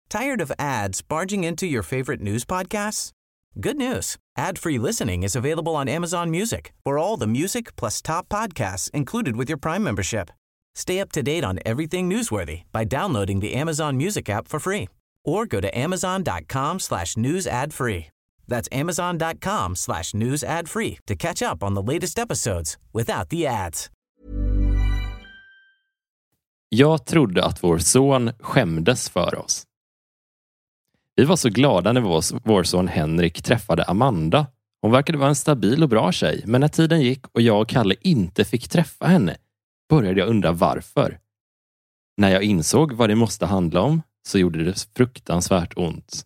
Tired of ads barging into your favorite news podcasts? Good news. Ad-free listening is available on Amazon Music for all the music plus top podcasts included with your Prime membership. Stay up to date on everything newsworthy by downloading the Amazon Music app for free or go to amazon.com/news ad free. That's amazon.com/news ad free to catch up on the latest episodes without the ads. Jag trodde att vår son skämdes för oss. Vi var så glada när vår son Henrik träffade Amanda. Hon verkade vara en stabil och bra tjej, men när tiden gick och jag och Kalle inte fick träffa henne började jag undra varför. När jag insåg vad det måste handla om så gjorde det fruktansvärt ont.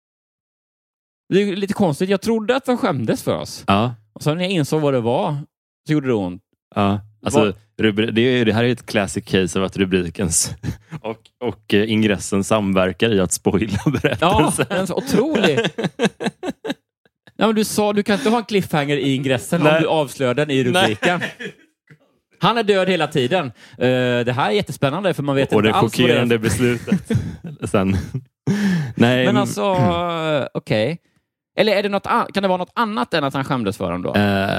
Det är lite konstigt. Jag trodde att de skämdes för oss. Ja. Och sen när jag insåg vad det var så gjorde det ont. Ja. Alltså, det här är ett classic case av att rubriken och ingressen samverkar i att spoila berättelsen. Ja, en så otrolig. Ja, men du kan inte ha en cliffhanger i ingressen. Nej. Om du avslöjar den i rubriken. Nej. Han är död hela tiden. Det här är jättespännande för man vet inte alls vad det är. Och det chockerande beslutet. Sen. Nej. Men alltså, okej. Eller är det kan det vara något annat än att han skämdes för dem då?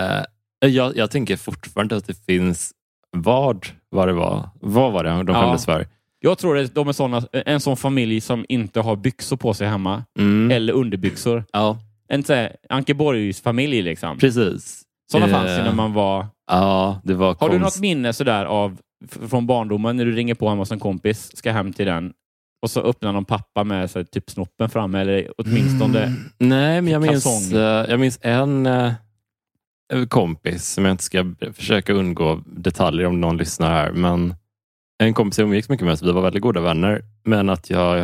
Jag tänker fortfarande att det finns vad det var. Vad var det de skämdes för? Jag tror att de är en sån familj som inte har byxor på sig hemma. Eller underbyxor. Ja. En sån här Ankeborgs familj liksom. Precis. Sådana fanns ju när man var... Ja, det var Har du något minne sådär från barndomen när du ringer på hemma hos en kompis, ska hem till den och så öppnar någon pappa med så, typ snoppen fram eller åtminstone nej, men jag minns en kompis som jag inte ska försöka undgå detaljer om någon lyssnar här, men en kompis jag umgicks mycket med, så vi var väldigt goda vänner, men att jag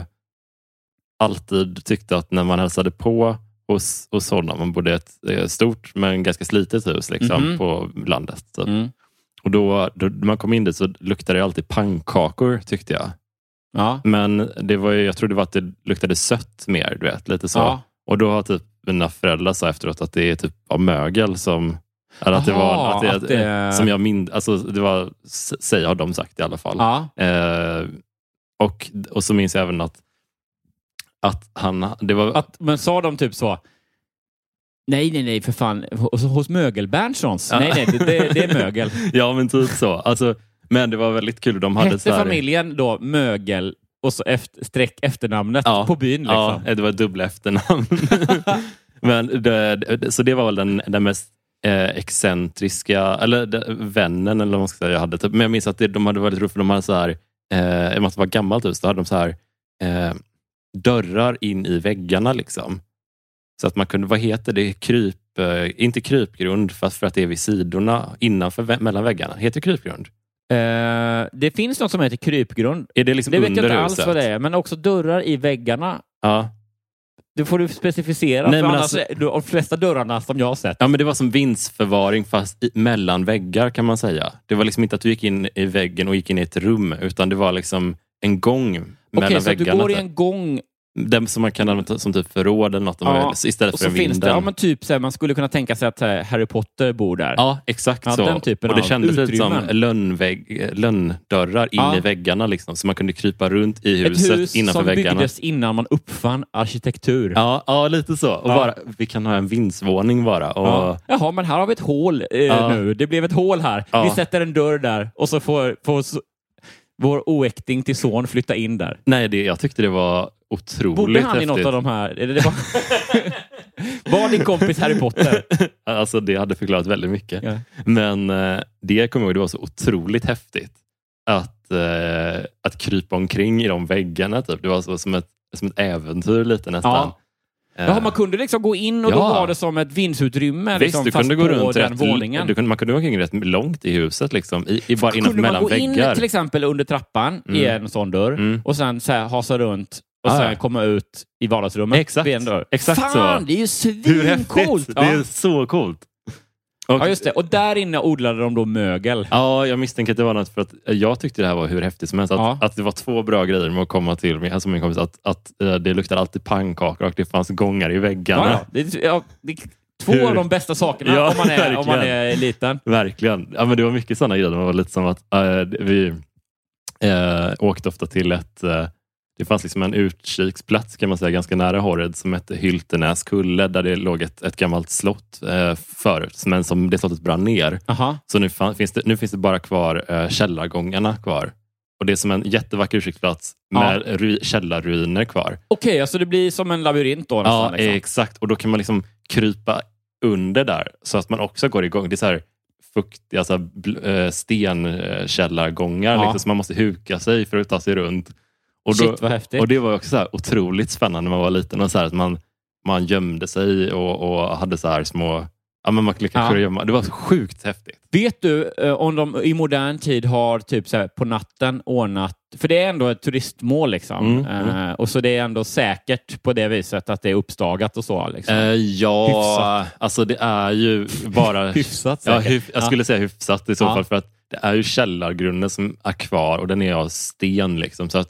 alltid tyckte att när man hälsade på hos honom, man bodde ett stort men ganska slitet hus liksom, på landet typ. Och då man kom in dit så luktade det alltid pannkakor tyckte jag. Ja. Men det var ju, jag trodde det var att det luktade sött mer, du vet, lite så. Ja. Och då har typ mina föräldrar sa efteråt att det är typ av mögel som eller att det var som jag minns, alltså det var säger har de sagt i alla fall. Ja. Och så minns jag även att han det var men sa de typ så: Nej, för fan. Hos Mögel-Bernssons. Ja. Nej, det är mögel. Ja, men typ så. Alltså, men det var väldigt kul. De hade hette familjen då Mögel och så streck efternamnet på byn liksom. Ja, det var dubbla efternamn. Men så det var väl den mest excentriska eller vännen eller vad man ska säga jag hade. Men jag minns att de hade väldigt roligt för de hade så här det måste vara gammalt hus. Då hade de så här dörrar in i väggarna liksom. Så att man kunde, vad heter det, inte krypgrund för att det är vid sidorna innanför mellan väggarna. Heter det krypgrund? Det finns något som heter krypgrund. Är det liksom det vet under jag inte huset? Alls vad det är, men också dörrar i väggarna. Ja. Det får du specificera. Nej, för men annars de flesta dörrarna som jag har sett. Ja, men det var som vindsförvaring fast mellan väggar kan man säga. Det var liksom inte att du gick in i väggen och gick in i ett rum, utan det var liksom en gång mellan väggarna. Okej, så du går i en gång. Den som man kan använda som typ förråd eller något istället för en vinden. Det, men typ så här, man skulle kunna tänka sig att Harry Potter bor där. Ja, exakt så. Den typen och det av kändes lite som utrymmen. lönndörrar in i väggarna liksom, så man kunde krypa runt i huset ett hus innanför väggarna. Som byggdes innan man uppfann arkitektur. Ja, lite så. Och bara, vi kan ha en vindsvåning bara. Och... Jaha, men här har vi ett hål nu. Det blev ett hål här. Ja. Vi sätter en dörr där och så får vår oäkting till son flytta in där. Nej, jag tyckte det var otroligt Borde han häftigt. I något av de här? Var din kompis Harry Potter? Alltså det hade förklarat väldigt mycket. Ja. Men det kommer jag ihåg, det var så otroligt häftigt att krypa omkring i de väggarna typ. Det var så som ett äventyr lite nästan. Ja. Ja, man kunde liksom gå in och då var det som ett vindsutrymme. Visst, liksom, du kunde gå runt den våningen. Man kunde gå omkring rätt långt i huset liksom, bara innanför mellan väggar. Kunde man gå in till exempel under trappan i en sån dörr och sen så här, hasa runt och sen komma ut i vardagsrummet. Exakt. Vid en dörr. Exakt. Fan, så. Det är ju svincoolt. Det är så coolt. Ja, just det. Och där inne odlade de då mögel. Ja, jag misstänker att det var något för att jag tyckte det här var hur häftigt som helst. Att det var 2 bra grejer med att komma till mig. Alltså min kompis, att det luktade alltid pannkakor och det fanns gångar i väggarna. Ja, det är 2 av de bästa sakerna om man är liten. Verkligen. Ja, men det var mycket sådana grejer. Det var lite som att vi åkte ofta till det fanns liksom en utkiksplats kan man säga ganska nära Horred som hette Hyltenäs kulle där det låg ett gammalt slott förut men som det slottet brann ner. Aha. Så nu finns det bara kvar källargångarna kvar. Och det är som en jättevacker utkiksplats med källarruiner kvar. Okej, alltså det blir som en labyrint då nästan, liksom. Exakt. Och då kan man liksom krypa under där så att man också går igång. Det är så här fuktiga stenkällargångar liksom, så man måste huka sig för att ta sig runt. Shit, vad häftigt. Och det var också så här otroligt spännande när man var liten och så här att man gömde sig och hade så här små men man kanske gömma. Det var så sjukt häftigt. Vet du om de i modern tid har typ så här på natten ordnat, för det är ändå ett turistmål liksom. Och så det är ändå säkert på det viset att det är uppstagat och så liksom. Hyfsat. Alltså det är ju bara hyfsat säkert. Jag skulle säga hyfsat i så fall, för att det är ju källargrunden som är kvar och den är av sten liksom, så att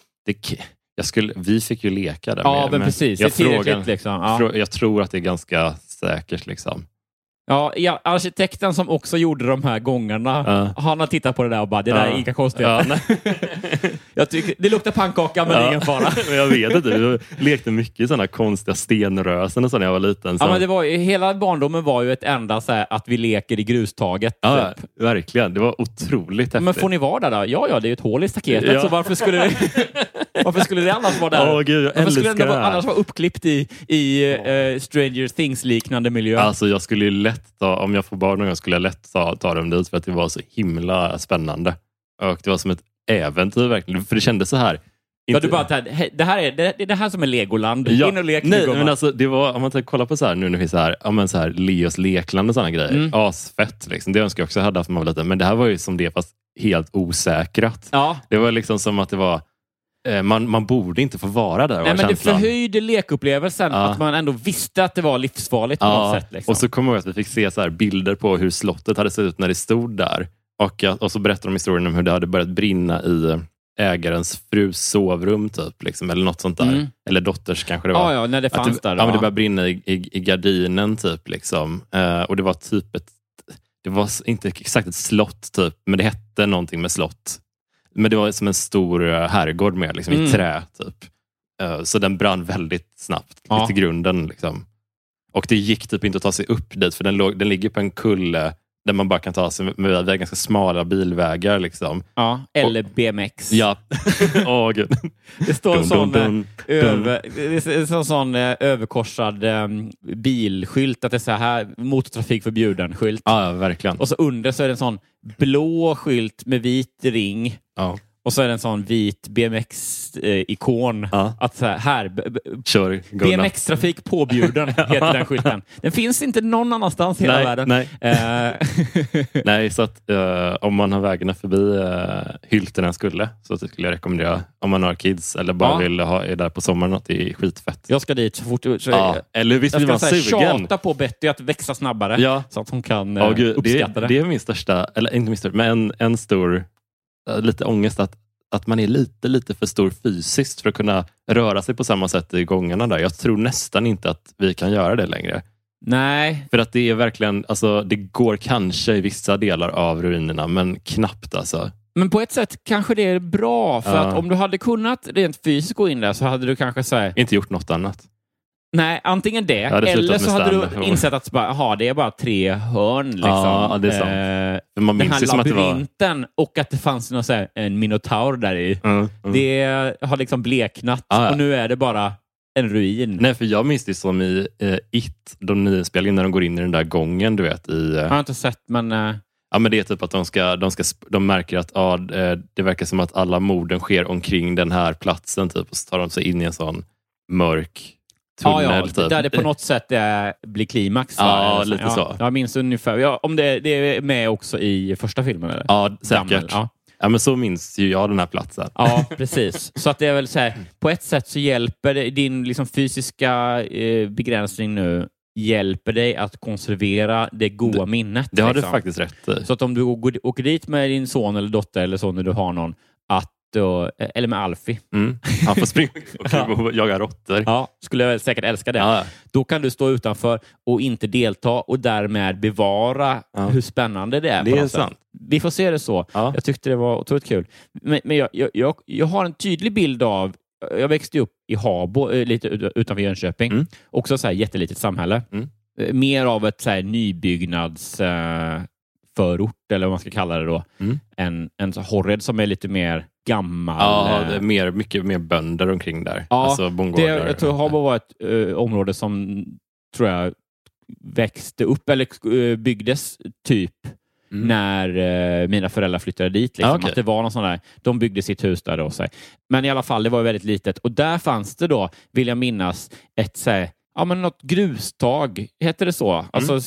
vi fick ju leka där. Ja, men precis. Jag tror att det är ganska säkert liksom. Ja, arkitekten som också gjorde de här gångarna, han har tittat på det där och bara, det där är inga konstigheter. Jag tycker, det luktar pannkaka, men ingen fara. Jag vet inte, vi lekte mycket i sådana konstiga stenrösen och så när jag var liten. Så. Ja, men det var ju, hela barndomen var ju ett enda så här, att vi leker i grustaget. Ja, typ. Verkligen. Det var otroligt häftigt. Men får ni vara där då? Ja, det är ju ett hål i staketet, så varför skulle det annars vara där? Gud, jag varför skulle det annars vara uppklippt i Stranger Things-liknande miljö? Alltså, jag skulle ju lätt om jag får barn någon gång skulle jag lätt ta dem dit för att det var så himla spännande. Och det var som ett äventyr verkligen. För det kändes så här. Ja, du bara, det är det här som är Legoland. Ja, in och lek. Nej, men alltså det var, om man kollar på så här nu när det finns så här Leos lekland och sådana grejer. Asfett liksom. Det önskar jag också hade haft man var liten. Men det här var ju som det fast helt osäkrat. Ja. Det var liksom som att det var man borde inte få vara där. Nej, men det förhöjde lekupplevelsen att man ändå visste att det var livsfarligt på något sätt. Liksom. Och så kommer jag att vi fick se så här bilder på hur slottet hade sett ut när det stod där. Och så berättade de historien om hur det hade börjat brinna i ägarens frus sovrum typ, liksom, eller något sånt där. Eller dotters kanske det var. Ja, när det fanns där. Ja, men det började brinna i gardinen typ. Liksom. Och det var typ det var inte exakt ett slott typ, men det hette någonting med slott. Men det var som en stor herrgård med liksom, i trä typ. Så den brann väldigt snabbt till grunden liksom. Och det gick typ inte att ta sig upp dit, för den ligger på en kulle där man bara kan ta sig med ganska smala bilvägar liksom. Ja, eller BMX. Ja. Gud. Det står en sån överkorsad bilskylt att det är så här motortrafik förbjuden skylt. Ja, verkligen. Och så under så är det en sån blå skylt med vit ring. Ja. Och så är det en sån vit BMX-ikon. Att så här kör BMX-trafik påbjuden heter den skylten. Den finns inte någon annanstans i hela världen. Nej. Nej, så att om man har vägarna förbi Hyltenäs skulle, så skulle jag rekommendera om man har kids eller bara vill är där på sommaren att det är skitfett. Jag ska dit så fort. Eller visst blir man sugen. Jag ska tjata på Betty att växa snabbare så att hon kan uppskatta det. Det är min största, eller inte min största, men en stor lite ångest att man är lite för stor fysiskt för att kunna röra sig på samma sätt i gångarna där. Jag tror nästan inte att vi kan göra det längre. Nej. För att det är verkligen, alltså det går kanske i vissa delar av ruinerna, men knappt alltså. Men på ett sätt kanske det är bra, för att om du hade kunnat rent fysiskt gå in där så hade du kanske inte gjort något annat. Nej, antingen det, eller så hade du insett att det är bara 3 hörn. Liksom. Ja, det är sant. Man den här labyrinten och att det fanns en minotaur där i. Det har liksom bleknat och nu är det bara en ruin. Nej, för jag minns det som i It, de nya spelen när de går in i den där gången, du vet. Jag har inte sett, men... Ja, men det är typ att de märker att det verkar som att alla morden sker omkring den här platsen typ, och så tar de sig in i en sån mörk tunnel, typ. Där det på något sätt blir klimax. Ja, lite så. Jag minns ungefär. Om det är med också i första filmen, eller? Ja, säkert. Ja, men så minns ju jag den här platsen. Ja, precis. Så att det är väl så här, på ett sätt så hjälper din liksom fysiska begränsning nu hjälper dig att konservera det goda minnet. Det har liksom. Du faktiskt rätt i. Så att om du åker dit med din son eller dotter eller så när du har någon, eller med Alfie. Han får springa och jaga råttor. Ja, skulle jag säkert älska det. Ja. Då kan du stå utanför och inte delta och därmed bevara hur spännande det är. Det är sant. Vi får se det så. Ja. Jag tyckte det var otroligt kul. Men jag har en tydlig bild av jag växte upp i Habo, lite utanför Jönköping. Också så här jättelitet samhälle. Mer av ett så här nybyggnads förort, eller vad man ska kalla det då. En så Horred som är lite mer gammal. Ja, det är mycket mer bönder omkring där. Ja, alltså bondgårdar. Jag tror Habo var ett område som tror jag växte upp eller byggdes typ när mina föräldrar flyttade dit. Liksom. Att det var någon sån där, de byggde sitt hus där då. Men i alla fall, det var väldigt litet. Och där fanns det då, vill jag minnas, ett något grustag, heter det så? Alltså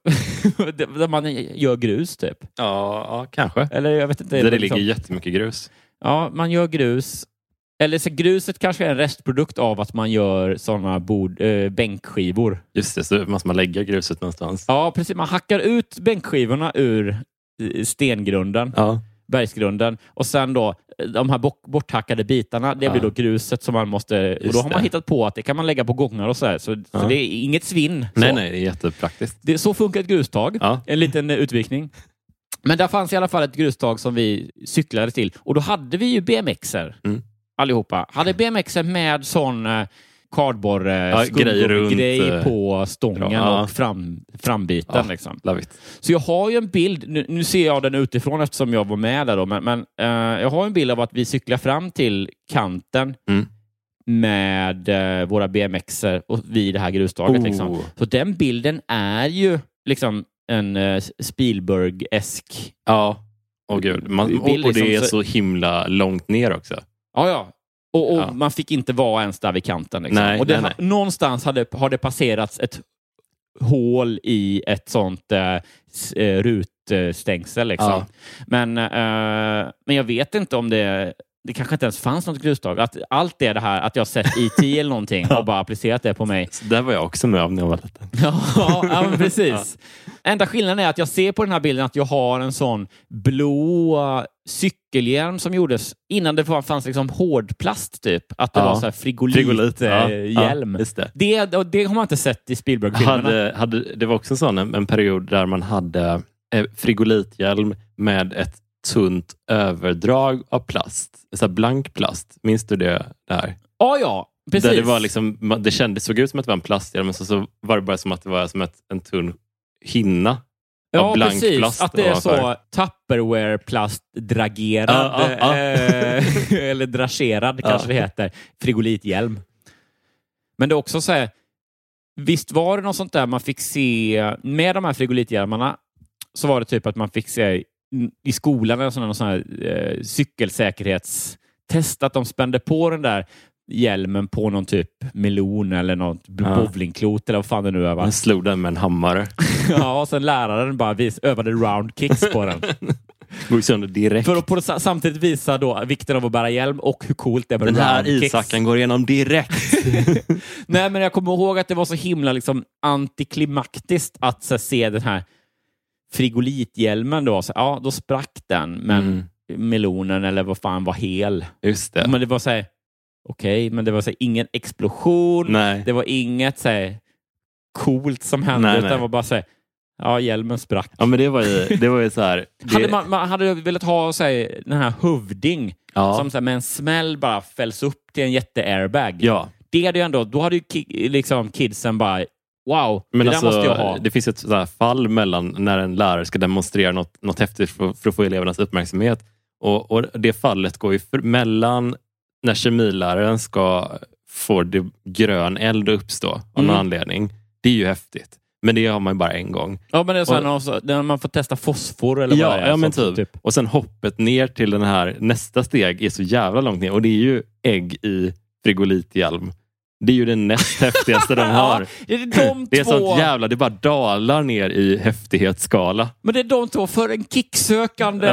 där man gör grus typ. Ja, kanske. Eller jag vet inte. Där det ligger jättemycket grus. Ja, man gör grus. Eller så gruset kanske är en restprodukt av att man gör sådana bänkskivor. Just det, så måste man lägga gruset någonstans. Ja, precis. Man hackar ut bänkskivorna ur stengrunden, bergsgrunden. Och sen då, de här borthackade bitarna, det blir då gruset som man måste... Och då har man hittat på att det kan man lägga på gångar och så här. Så det är inget svinn. Nej, det är jättepraktiskt. Så funkar ett grustag. Ja. En liten utvikning. Men där fanns i alla fall ett grustag som vi cyklade till. Och då hade vi ju BMXer. Allihopa. Hade BMXer med sån kardborre-grej på stången och frambiten. Liksom. Så jag har ju en bild, nu ser jag den utifrån eftersom jag var med där då, men jag har en bild av att vi cyklar fram till kanten med våra BMXer och vid det här grustaget. Liksom. Så den bilden är ju liksom en Spielberg-esk. Ja, gud. Och det är så himla långt ner också. Ja. Och man fick inte vara ens där vid kanten. Liksom. Nej, och någonstans har det passerats ett hål i ett sånt rutstängsel. Liksom. Ja. Men jag vet inte om det kanske inte ens fanns något grustag. Att allt det här, att jag har sett IT eller någonting och bara applicerat det på mig. Så där var jag också med om när jag var liten. Ja, men precis. Enda skillnaden är att jag ser på den här bilden att jag har en sån blå cykelhjälm som gjordes innan det fanns liksom hårdplast typ. Att det var så här frigolit-hjälm. Det har man inte sett i Spielberg-filmerna. Det var också en period där man hade frigolithjälm med ett tunt överdrag av plast. Så här blank plast. Minns du det där? Ja, precis. Där det var liksom, såg ut som att det var en plasthjälm, men så var det bara som att det var som en tunn hinna av blank precis. plast. Att det är så Tupperware-plast dragerad eller dragerad kanske det heter. Frigolithjälm. Men det är också så här, visst var det något sånt där man fick se med de här frigolithjälmarna, så var det typ att man fick se i skolan en sån här cykelsäkerhetstest att de spände på den där hjälmen på någon typ melon eller något bowlingklot eller vad fan det nu är. Man slog den med en hammare. Ja, och sen läraren bara övade round kicks på den. Går sönder direkt. För att samtidigt visa då vikten av att bära hjälm och hur coolt det är med den här isacken går igenom direkt. Nej, men jag kommer ihåg att det var så himla liksom antiklimaktiskt att se den här frigolithjälmen då. Så, då sprack den, men melonen eller vad fan var hel. Just det. Men det var så här, men det var så här, ingen explosion. Nej. Det var inget så här coolt som hände, utan det var bara så här, hjälmen sprack. Ja, men det var ju så här. Man hade velat ha så här, den här hövding som så här, med en smäll bara fälls upp till en jätte-airbag. Ja. Det hade ju ändå, då hade ju liksom kidsen bara wow, men det där måste jag ha. Det finns ett sådär fall mellan när en lärare ska demonstrera något häftigt för att få elevernas uppmärksamhet. Och det fallet går ju mellan när kemiläraren ska få det grön eld att uppstå av någon anledning. Det är ju häftigt. Men det har man ju bara en gång. Ja, men det är så när man får testa fosfor eller vad det är. Ja, men typ. Och sen hoppet ner till den här nästa steg är så jävla långt ner. Och det är ju ägg i frigolithjälm. Det är ju det näst häftigaste de har. Det är sånt jävla, det bara dalar ner i häftighetsskala. Men det är de två för en kicksökande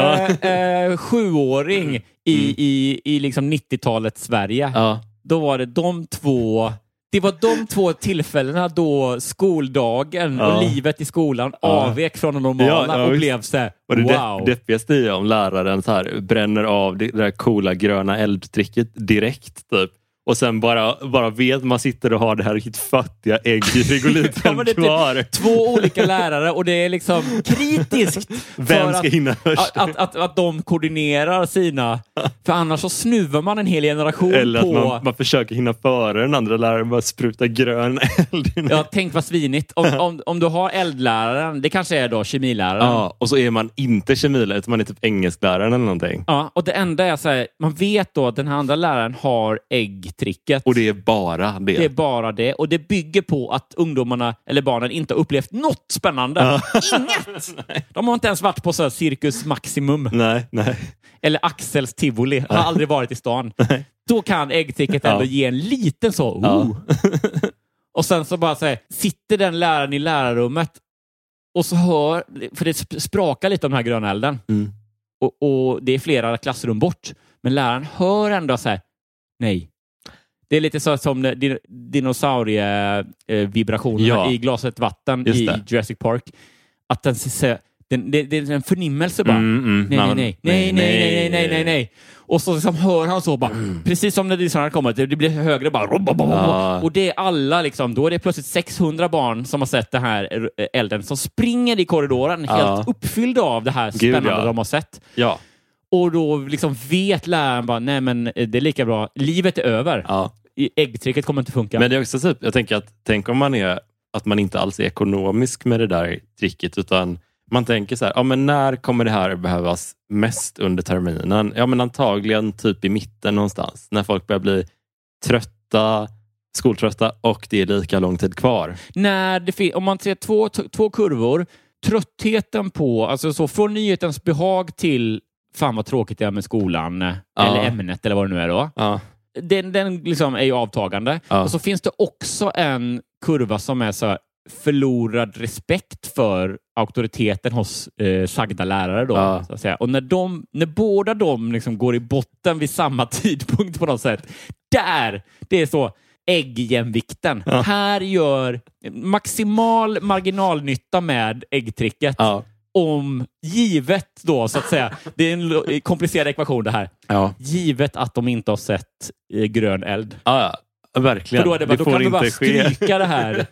7-åring i liksom 90-talets Sverige. Ja. Då var det de två. Det var de två tillfällena då skoldagen och livet i skolan avvek från det normala och blev så här, wow. Det deppigaste är om läraren så här bränner av det där coola gröna eldtricket direkt typ. och sen bara vet man sitter och har det här riktigt fattiga ägg i frigoliten kvar. Typ 2 olika lärare och det är liksom kritiskt vem ska hinna först? Att de koordinerar sina, för annars så snuvar man en hel generation. Eller på... att man försöker hinna före den andra läraren, bara spruta grön eld. Ja, tänk vad svinigt. Om du har eldläraren, det kanske är då kemiläraren. Ja, och så är man inte kemilärare, man är typ engelskläraren eller någonting. Ja, och det enda är så här, man vet då att den här andra läraren har äggtricket. Och det är bara det. Det är bara det. Och det bygger på att ungdomarna eller barnen inte har upplevt något spännande. Inget! De har inte ens varit på så här Cirkus Maximum. Nej. Eller Axels Tivoli. Har aldrig varit i stan. Nej. Då kan äggtricket ändå ge en liten så. Och sen så bara så här, sitter den läraren i lärarrummet och så hör, för det sprakar lite om den här gröna elden. Och det är flera klassrum bort. Men läraren hör ändå så här, nej. Det är lite så som dinosaurievibrationerna i glaset vatten i Jurassic Park. Att den säger, det är en förnimmelse bara. Nej. Och så liksom hör han så bara, precis som när dinosaurierna kommer, det blir högre bara. Och det är alla liksom, då är det plötsligt 600 barn som har sett det här elden som springer i korridoren helt uppfyllda av det här spännande de har sett. Ja. Och då liksom vet läraren bara, nej men det är lika bra, livet är över. Äggtricket kommer inte funka. Men det är också typ, jag tänker tänk om man är att man inte alls är ekonomisk med det där tricket, utan man tänker så här, ja men när kommer det här behövas mest under terminen? Ja men antagligen typ i mitten någonstans, när folk börjar bli trötta, skoltrötta och det är lika lång tid kvar. Om man ser två kurvor, tröttheten på, alltså så från nyhetens behag till fan vad tråkigt det är med skolan eller ämnet eller vad det nu är då. Den liksom är ju avtagande. Och så finns det också en kurva som är så förlorad respekt för auktoriteten hos sagda lärare då, så att säga. Och när båda de liksom går i botten vid samma tidpunkt på något sätt, det är så äggjämvikten. Här gör maximal marginalnytta med äggtricket. Om givet då, så att säga, det är en komplicerad ekvation det här. Givet att de inte har sett grön eld. Verkligen. För då är det bara, då kan du bara stryka det här.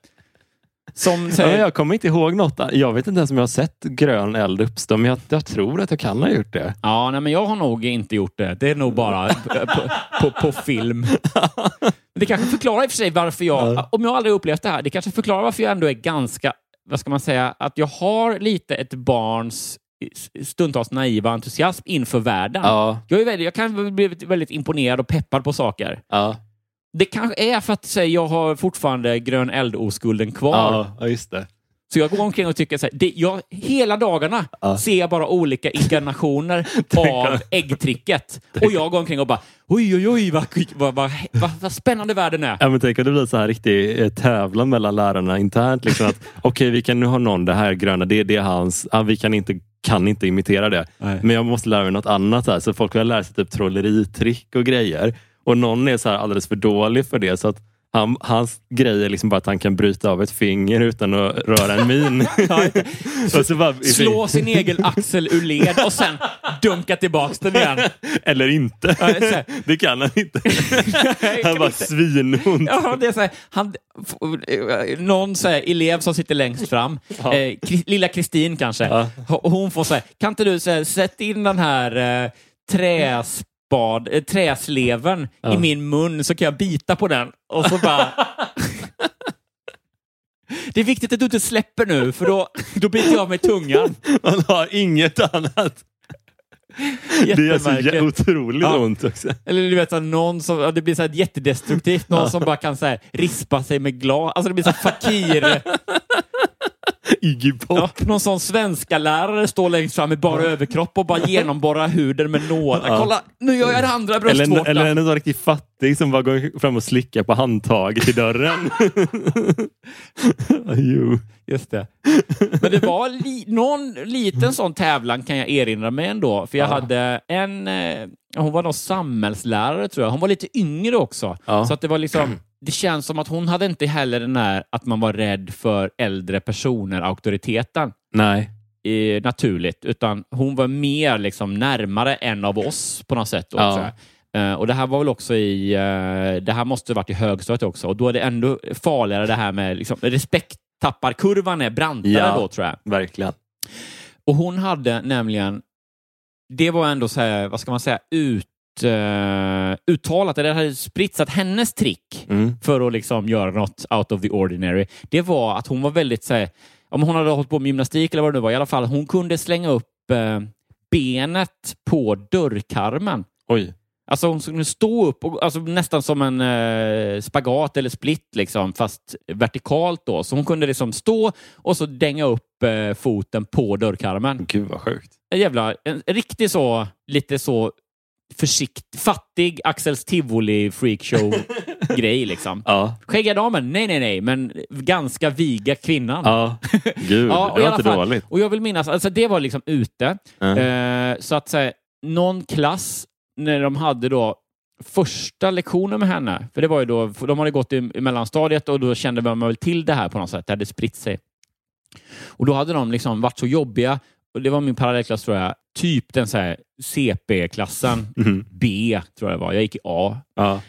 Jag kommer inte ihåg något. Jag vet inte ens om jag har sett grön eld uppstå, men jag tror att jag kan ha gjort det. Men jag har nog inte gjort det. Det är nog bara på film. Det kanske förklarar i och för sig varför om jag aldrig upplevt det här, det kanske förklarar varför jag ändå är ganska, vad ska man säga, att jag har lite ett barns stundtals naiva entusiasm inför världen. Jag kan bli väldigt imponerad och peppad på saker. Det kanske är för att jag har fortfarande grön eldoskulden kvar. Ja, just det. Så jag går omkring och tycker så här, hela dagarna ser jag bara olika inkarnationer av äggtricket. Och jag går omkring och bara, oj, vad spännande världen är. Ja, men tänk att det blir så här riktig tävlan mellan lärarna internt. Liksom att, okej, vi kan nu ha någon, det här gröna, det är hans. Vi kan inte imitera det. Nej. Men jag måste lära mig något annat här. Så folk vill lära sig typ trolleritrick och grejer. Och någon är så här alldeles för dålig för det, så att hans grej är liksom bara att han kan bryta av ett finger utan att röra en min. Och så bara, slå sin egen axel ur led och sen dunka tillbaks den igen. Eller inte. Det kan han inte. Han bara svinhont. Ja, det är så här, någon så här, elev som sitter längst fram. Lilla Kristin kanske. Och hon får säga, kan inte du sätta in den här träsleven i min mun så kan jag bita på den. Och så bara... Det är viktigt att du inte släpper nu, för då biter jag av med tungan. Man har inget annat. Det är så otroligt ont också. Eller du vet, någon som, det blir så här jättedestruktivt. Någon som bara kan så här, rispa sig med glas. Alltså det blir så här fakir. Iggy Pop. Någon sån svenska lärare står längst fram med bara överkropp och bara genomborrar huden med nålar. Kolla, nu gör jag det andra bröstvårtan. Eller en sån riktigt fattig som bara går fram och slickar på handtaget i dörren. Just det. Men det var någon liten sån tävlan kan jag erinra mig ändå. För jag hade hon var någon samhällslärare tror jag. Hon var lite yngre också. Så att det var liksom... Det känns som att hon hade inte heller den här att man var rädd för äldre personer, auktoriteten. Nej. Naturligt. Utan hon var mer liksom närmare en av oss på något sätt. Också. Och det här var väl också det här måste ha varit i högstadiet också. Och då är det ändå farligare det här med liksom, respekttapparkurvan är brantare då, tror jag. Verkligen. Och hon hade nämligen, det var ändå så här, vad ska man säga, uttalat, det hade spritts att hennes trick för att liksom göra något out of the ordinary, det var att hon var väldigt så här, om hon hade hållit på med gymnastik eller vad det nu var, i alla fall, hon kunde slänga upp benet på dörrkarmen. Oj. Alltså hon skulle stå upp, alltså nästan som en spagat eller split liksom, fast vertikalt då. Så hon kunde liksom stå och så dänga upp foten på dörrkarmen. Gud vad sjukt. En riktigt så, lite så fattig Axels Tivoli freakshow-grej liksom. Ja. Skägga damen? Nej, men ganska viga kvinnan. Ja, gud, ja, det var inte dåligt. Och jag vill minnas, alltså det var liksom ute. Så att säga, någon klass när de hade då första lektionen med henne, för det var ju då, de hade gått i mellanstadiet och då kände man väl till det här på något sätt, det hade spritt sig. Och då hade de liksom varit så jobbiga, och det var min parallellklass tror jag, typ den så här CP-klassen, B tror jag det var, jag gick i A. Ja.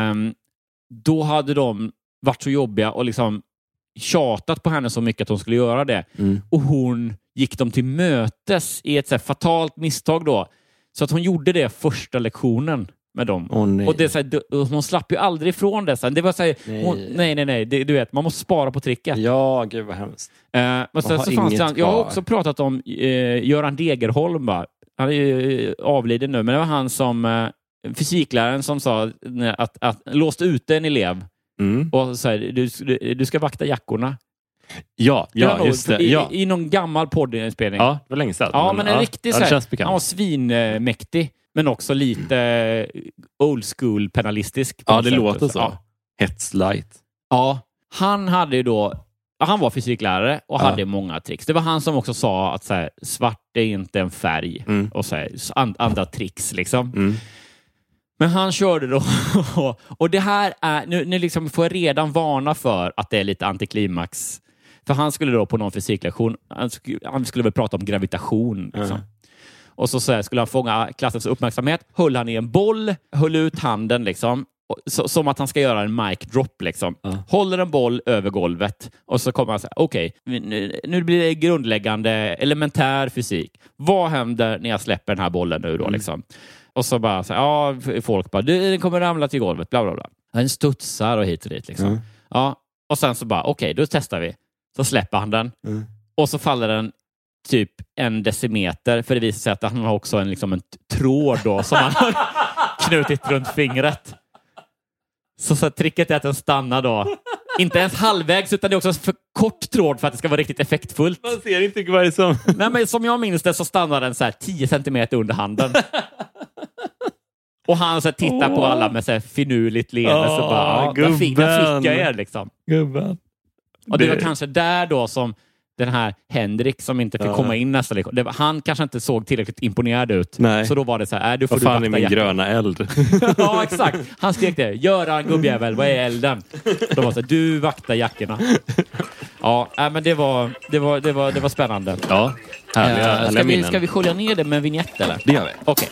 Då hade de varit så jobbiga och liksom tjatat på henne så mycket att hon skulle göra det. Och hon gick dem till mötes i ett så här fatalt misstag då. Så att hon gjorde det första lektionen med dem. Nej. Och det, så här, hon slapp ju aldrig ifrån det. Så det var så här, nej. Du vet, man måste spara på tricket. Ja, gud vad hemskt. Men sen så fanns det, jag har också pratat om Göran Degerholm. Han är ju avliden nu, men det var han som fysikläraren som sa att låste ute en elev och så här, du ska vakta jackorna. Ja, just det. I någon gammal poddinspelning. Ja, det var länge sedan. Ja, men en riktig så här, han var svinmäktig, men också lite old school penalistisk. Ja, det låter så. Ja. Hetslight. Ja, han hade ju då, han var fysiklärare och hade många tricks. Det var han som också sa att så här, svart är inte en färg och så här, andra tricks liksom. Men han körde då och det här är nu liksom får jag redan varna för att det är lite antiklimax. För han skulle då på någon fysiklektion, han skulle väl prata om gravitation liksom. Och så här, skulle han fånga klassens uppmärksamhet, höll han i en boll, höll ut handen liksom, som att han ska göra en mic drop liksom. Håller en boll över golvet och så kommer han säga, okej, nu blir det grundläggande elementär fysik. Vad händer när jag släpper den här bollen nu då liksom? Och så bara så här, folk bara, den kommer ramla till golvet, bla bla bla. Den studsar och hit och dit liksom. Ja, och sen så bara, okej, då testar vi. Så släpper han den. Och så faller den typ 1 decimeter, för det visar sig att han har också en tråd då som han har knutit runt fingret. Så tricket är att den stannar då. Inte ens halvvägs, utan det är också för kort tråd för att det ska vara riktigt effektfullt. Man ser inte vad det är som... Nej, men som jag minns det så stannar den så här 10 centimeter under handen. Och han så tittar på alla med så här finurligt leende så bara, där fick jag er liksom. Gubben. Och det var kanske där då som den här Henrik som inte fick komma in nästa lektion. Han kanske inte såg tillräckligt imponerad ut. Nej. Så då var det så här, vad fan är min gröna eld? Ja, exakt. Han skrek det. Göran gubbjävel, vad är elden? Då var så här, du vaktar jackorna. Ja, men det var spännande. Ja, härliga ska vi skölja ner det med en vignett eller? Det gör vi. Okej.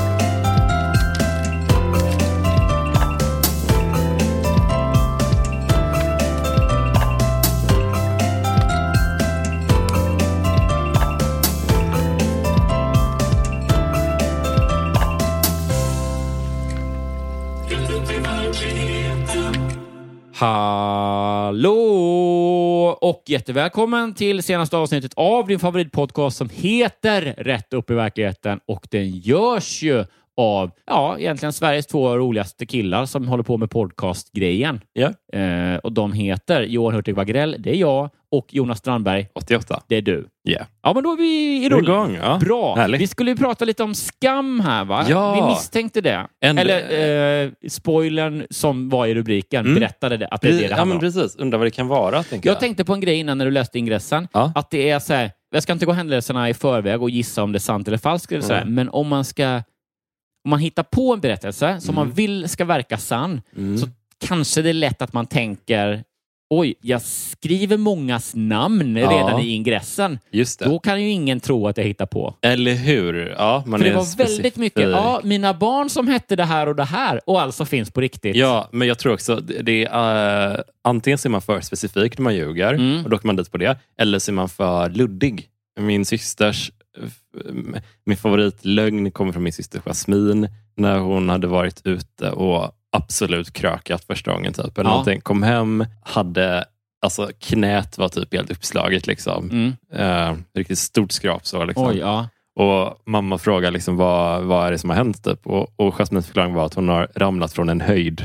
Hallå och jättevälkommen till senaste avsnittet av din favoritpodcast som heter Rätt upp i verkligheten, och den görs ju av egentligen Sveriges 2 roligaste killar som håller på med podcastgrejen. Och de heter Johan Hurtig Wagrell, det är jag, och Jonas Strandberg, 88. det är du. Yeah. Ja, men då är vi igång. Ja. Bra. Härligt. Vi skulle ju prata lite om skam här, va? Ja. Vi misstänkte det. Spoilern som var i rubriken berättade det, att det är det handlar om. Precis. Undrar vad det kan vara, jag tänkte på en grej innan när du läste ingressen. Att det är så här, jag ska inte gå händelserna i förväg och gissa om det är sant eller falskt eller så här, men om man hittar på en berättelse som man vill ska verka sann, så kanske det är lätt att man tänker oj, jag skriver mångas namn redan i ingressen. Just det. Då kan ju ingen tro att jag hittar på. Eller hur? Ja, man för det är var väldigt mycket, mina barn som hette det här och alltså finns på riktigt. Ja, men jag tror också det är antingen så är man för specifik när man ljuger och då kan man dit på det, eller så är man för luddig. Min favoritlögn kommer från min syster Jasmin när hon hade varit ute och absolut krökat första gången typ. Eller någonting. Kom hem, hade alltså knät var typ helt uppslaget liksom. Riktigt stort skrap så liksom. Oj, ja. Och mamma frågar liksom vad är det som har hänt typ. Och Jasmins förklaring var att hon har ramlat från en höjd.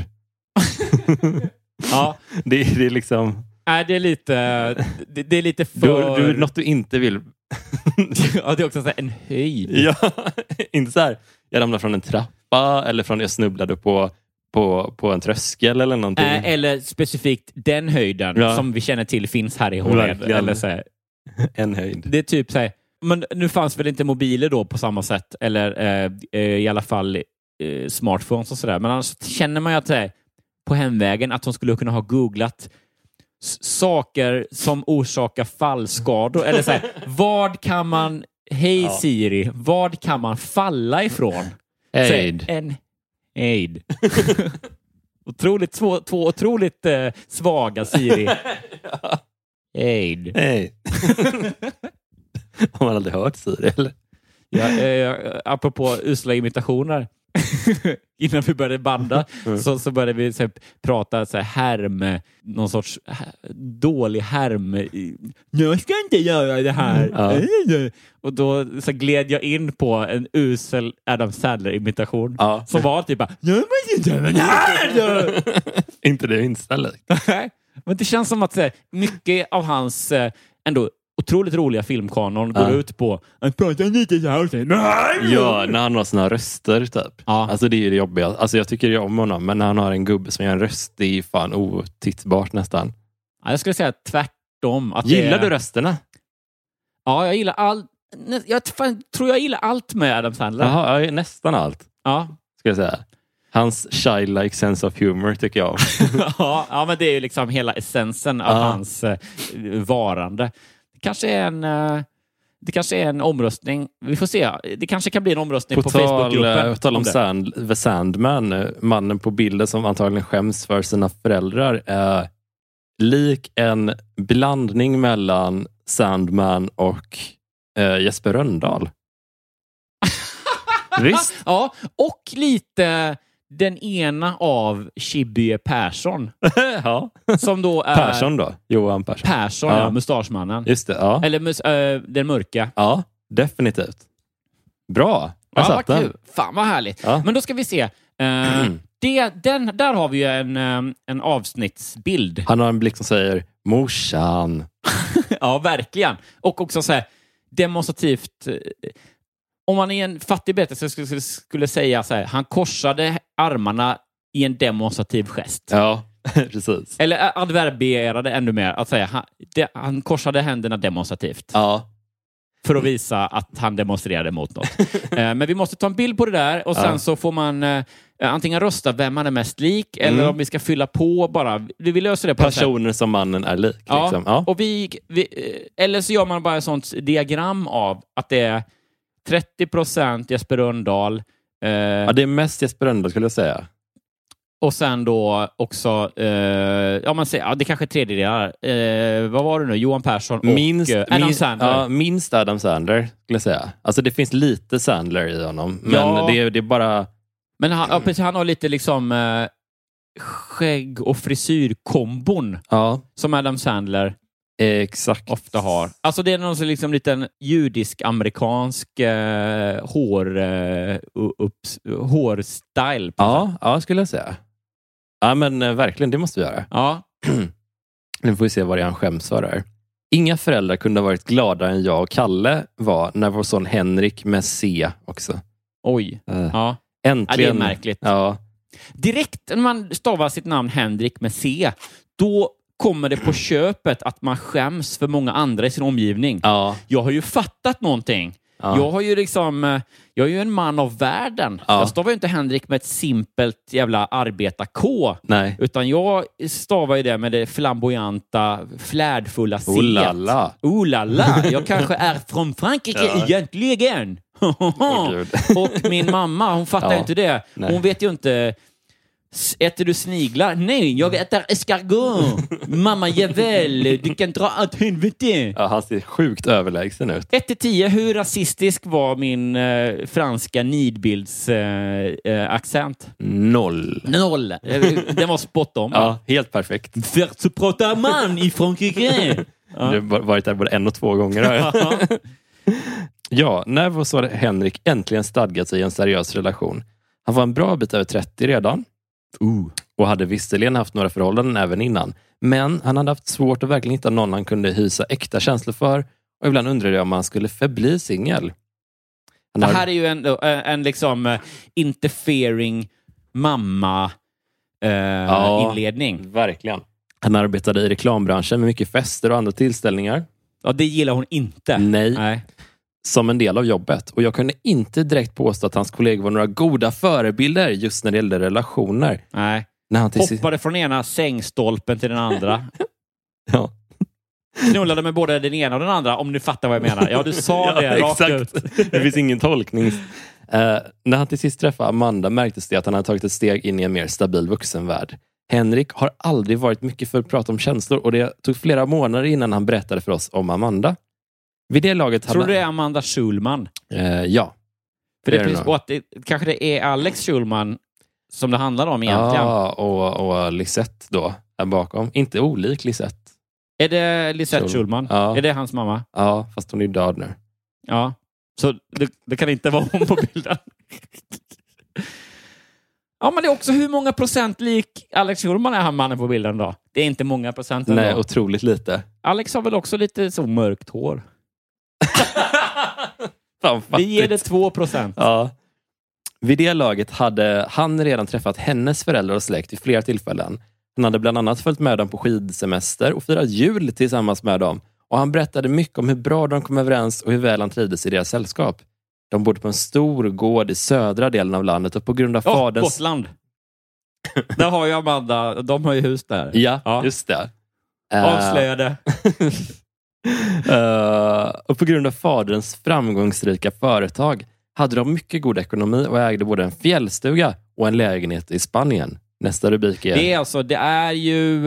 Ja. Det är liksom... Nej, det är lite för... Du något du inte vill... Ja, det är också så här, en höjd. Ja, inte så här. Jag ramlade från en trappa eller från jag snubblade på en tröskel eller någonting. Eller specifikt den höjden som vi känner till finns här i Håred. Eller så här. En höjd. Det är typ så här, men nu fanns väl inte mobiler då på samma sätt eller i alla fall smartphones och sådär. Men annars känner man ju att på hemvägen att hon skulle kunna ha googlat saker som orsakar fallskador. Eller så här, vad kan man... Hej Siri, vad kan man falla ifrån? Aid. En aid. Två otroligt svaga Siri. Aid. Hey. Har man aldrig hört Siri, eller? Apropå usla imitationer. Innan vi började banda så började vi så här, prata så här någon sorts dålig härm. Jag ska inte göra det här. Och då så gled jag in på en usel Adam Sandler-imitation som var typ bara, jag måste inte göra det här. Inte det inställigt. Men det känns som att så här, mycket av hans ändå otroligt roliga filmkanon går ut på att prata lite så här. Ja, när han har sina röster typ. Ja. Alltså det är ju det jobbiga. Alltså jag tycker ju om honom, men när han har en gubbe som gör en röst, det är ju fan otittbart nästan. Ja, jag skulle säga tvärtom. Att gillar du rösterna? Ja, jag gillar allt. Tror jag gillar allt med Adam Sandler. Jaha, ja, nästan allt. Ja. Ska jag säga. Hans childlike sense of humor tycker jag. Ja, men det är ju liksom hela essensen av hans varande. Det kanske är en omröstning. Vi får se. Det kanske kan bli en omröstning på Facebookgruppen. På tal om The Sandman, mannen på bilden som antagligen skäms för sina föräldrar, är lik en blandning mellan Sandman och Jesper Rönndahl. Visst? Ja, och lite den ena av Chibbye Persson. Ja. Som då är... Persson då? Johan Persson. Persson, ja, mustaschmannen. Just det, ja. Eller den mörka. Ja, definitivt. Bra. Ja, vad kul. Fan, vad härligt. Ja. Men då ska vi se. Där har vi ju en avsnittsbild. Han har en blick som säger morsan. Ja, verkligen. Och också så här demonstrativt... Om man är en fattig berättelse skulle säga så här, han korsade armarna i en demonstrativ gest. Ja, precis. Eller adverbierade ännu mer. Att säga, han korsade händerna demonstrativt. Ja. För att visa att han demonstrerade mot något. Men vi måste ta en bild på det där och sen så får man antingen rösta vem man är mest lik eller om vi ska fylla på bara. Vi löser det på personer som mannen är lik. Liksom. Ja. Och eller så gör man bara ett sånt diagram av att det är 30% Jesper Rönndahl. Ja, det är mest Jesper Rönndahl skulle jag säga. Och sen då också, man säger, det kanske är tredjedelar. Vad var det nu? Johan Persson och Adam Sandler. Ja, minst Adam Sandler skulle jag säga. Alltså det finns lite Sandler i honom. Men det är bara... Men han har lite liksom skägg- och frisyrkombon som Adam Sandler exakt ofta har. Alltså det är någon liksom liten judisk-amerikansk hårstyle. Ja, skulle jag säga. Ja, men verkligen, det måste vi göra. Ja. Nu får vi se vad det är han skäms för där. Inga föräldrar kunde ha varit gladare än jag och Kalle var när vår son Henrik med C också. Oj. Ja. Äntligen. Ja, det är märkligt. Ja. Direkt när man stavar sitt namn Henrik med C, då kommer det på köpet att man skäms för många andra i sin omgivning. Ja. Jag har ju fattat någonting. Jag har ju liksom, jag är ju en man av världen. Jag stavar ju inte Henrik med ett simpelt jävla arbetar-K. Nej. Utan jag stavar ju det med det flamboyanta, flärdfulla C. Oh la la. Jag kanske är från Frankrike egentligen. Och min mamma, hon fattar ju inte det. Nej. Hon vet ju inte... Äter du sniglar? Nej, jag äter escargot. Mamma, jävel, du kan dra åt helvete. Ja, han ser sjukt överlägsen ut. 1-10, hur rasistisk var min franska nidbilds accent? 0. Den var spot on. Ja, helt perfekt. För så pratar man i Frankrike. Du har varit där både 1 och 2 gånger. Ja, när var så Henrik äntligen stadgat sig i en seriös relation? Han var en bra bit över 30 redan. Och hade visserligen haft några förhållanden även innan. Men han hade haft svårt att verkligen hitta någon han kunde hysa äkta känslor för. Och ibland undrade jag om han skulle förbli singel. Det här är ju en liksom interfering mamma inledning. Verkligen. Han arbetade i reklambranschen med mycket fester och andra tillställningar. Ja, det gillar hon inte. Nej. Som en del av jobbet. Och jag kunde inte direkt påstå att hans kollegor var några goda förebilder just när det gällde relationer. Nej. När han hoppade från ena sängstolpen till den andra. Ja. Knullade med både den ena och den andra, om du fattar vad jag menar. Ja, du sa det rakt ut. Det finns ingen tolkning. När han till sist träffade Amanda märktes det att han hade tagit ett steg in i en mer stabil vuxenvärld. Henrik har aldrig varit mycket för att prata om känslor och det tog flera månader innan han berättade för oss om Amanda. Vid det laget tror du det är Amanda Schulman? Ja. För det finns på att kanske det är Alex Schulman som det handlar om egentligen. Ja, och Lisette då, här bakom. Inte olik Lisette. Är det Lisette Schulman? Ja. Är det hans mamma? Ja, fast hon är död nu. Ja, så det kan inte vara hon på bilden. Ja, men det är också hur många procent lik Alex Schulman är han mannen på bilden då? Det är inte många procent ändå. Nej, otroligt lite. Alex har väl också lite så mörkt hår. Fan, vi ger det 2%. Ja. Vid det laget hade han redan träffat hennes föräldrar och släkt vid flera tillfällen. Han hade bland annat följt med dem på skidsemester och firat jul tillsammans med dem. Och han berättade mycket om hur bra de kom överens och hur väl han trivdes i deras sällskap. De bodde på en stor gård i södra delen av landet och på grund av faderns... Gotland. Där har ju Amanda, de har ju hus där. Ja. Just det. Avslöjade. Och på grund av faderns framgångsrika företag hade de mycket god ekonomi och ägde både en fjällstuga och en lägenhet i Spanien. Nästa rubrik är... Det är ju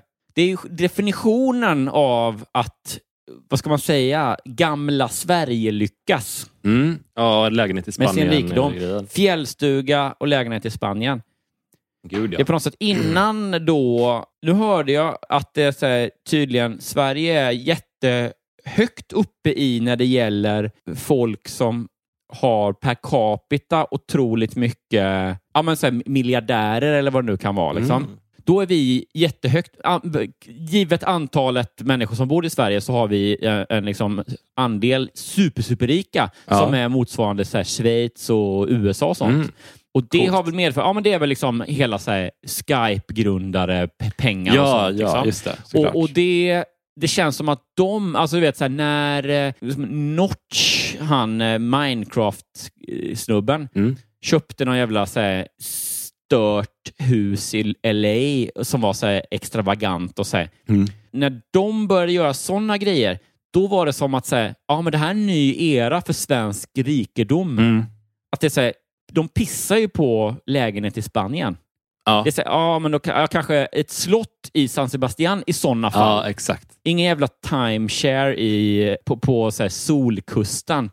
definitionen av att, vad ska man säga, gamla Sverige lyckas. Ja, lägenhet i Spanien. Med sin rikdom. Fjällstuga och lägenhet i Spanien. Gud, ja. Det är på något sätt innan då... Nu hörde jag att det är så här, tydligen Sverige är jättehögt uppe i när det gäller folk som har per capita otroligt mycket, ja men så här, miljardärer eller vad det nu kan vara liksom. Då är vi jättehögt, givet antalet människor som bor i Sverige så har vi en liksom andel superrika som är motsvarande så här, Schweiz och USA och sånt. Och det har väl medfört, ja men det är väl liksom hela så här, Skype-grundare, pengar och sånt. Liksom. Ja, just det. Och det känns som att de, alltså du vet så här, när Notch, han Minecraft-snubben, köpte någon jävla så här, stört hus i LA som var så här extravagant och så här. När de började göra såna grejer, då var det som att säga, ja men det här är en ny era för svensk rikedom. Att det är så här, de pissar ju på lägenhet i Spanien. Ja. Det är så här, ja men då kanske ett slott i San Sebastian i såna fall. Ja, exakt. Ingen jävla timeshare på så här, solkusten.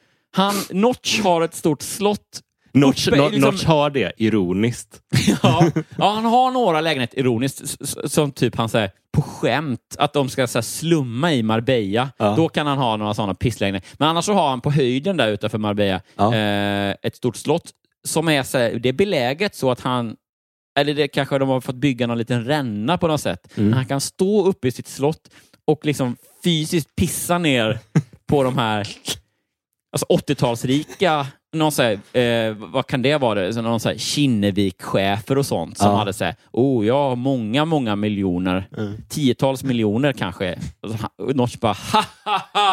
Notch har ett stort slott. Notch har det ironiskt. Ja, han har några lägenheter ironiskt som typ han säger på skämt att de ska så här, slumma i Marbella. Då kan han ha några sådana pisslägenheter. Men annars så har han på höjden där utanför Marbella ett stort slott som är så här, det är beläget så att han, eller det kanske de har fått bygga någon liten ränna på något sätt. Men han kan stå uppe i sitt slott och liksom fysiskt pissa ner på de här alltså 80-talsrika någon så här, vad kan det vara? Så någon så här Kinnevik-chefer och sånt som hade så här, ja, många miljoner. 10-tals miljoner kanske. Notch bara,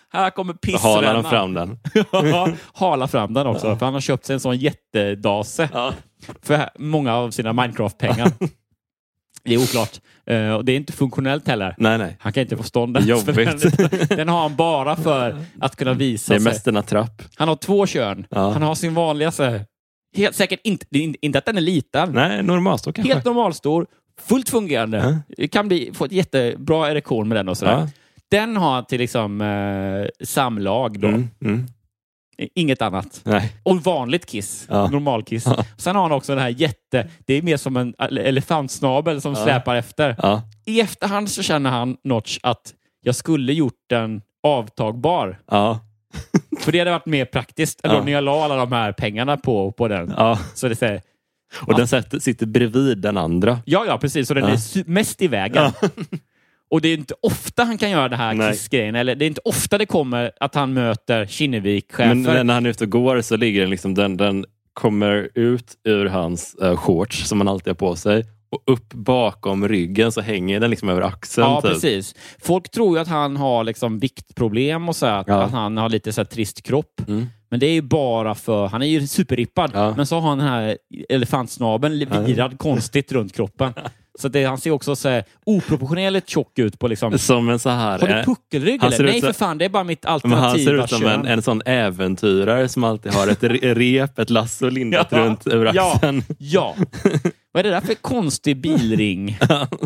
Här kommer pissrännan. Halar han fram den? Hala fram den också. För han har köpt sig en sån jättedase. För många av sina Minecraft-pengar. Det är oklart. Och det är inte funktionellt heller. Nej. Han kan inte få stånd den. Jobbigt. Den har han bara för att kunna visa sig. Det är mest en attrapp. Han har 2 kön. Ja. Han har sin vanligaste. Helt säkert inte att den är liten. Nej, normalstor kanske. Helt normalstor. Fullt fungerande. Det kan få ett jättebra erektion med den och sådär. Ja. Den har till liksom samlag då. Inget annat. Nej. Och vanligt kiss. Ja. Normal kiss. Ja. Sen har han också den här det är mer som en elefantsnabel som släpar efter. Ja. I efterhand så känner han Notch att jag skulle gjort den avtagbar. Ja. För det hade varit mer praktiskt än när jag la alla de här pengarna på den. Ja. Så det säger... Och den sitter bredvid den andra. Ja, precis. Så den är mest i vägen. Ja. Och det är inte ofta han kan göra det här kissgrejen. Eller det är inte ofta det kommer att han möter Kinnevik-chefer. Men när han är ute och går så ligger den liksom, den kommer ut ur hans shorts som han alltid har på sig. Och upp bakom ryggen så hänger den liksom över axeln. Ja, typ. Precis. Folk tror ju att han har liksom viktproblem och så att han har lite så här trist kropp. Men det är ju bara för... Han är ju superrippad. Men så har han den här elefantsnabeln virad konstigt runt kroppen. Så han ser också så här oproportionerligt tjock ut på liksom... Som en så här... Har du puckelrygg eller? Nej, för fan. Det är bara mitt alternativa han ser ut som en sån äventyrare som alltid har ett rep, ett lasso lindat runt över axeln. Ja. Vad är det där för konstig bilring?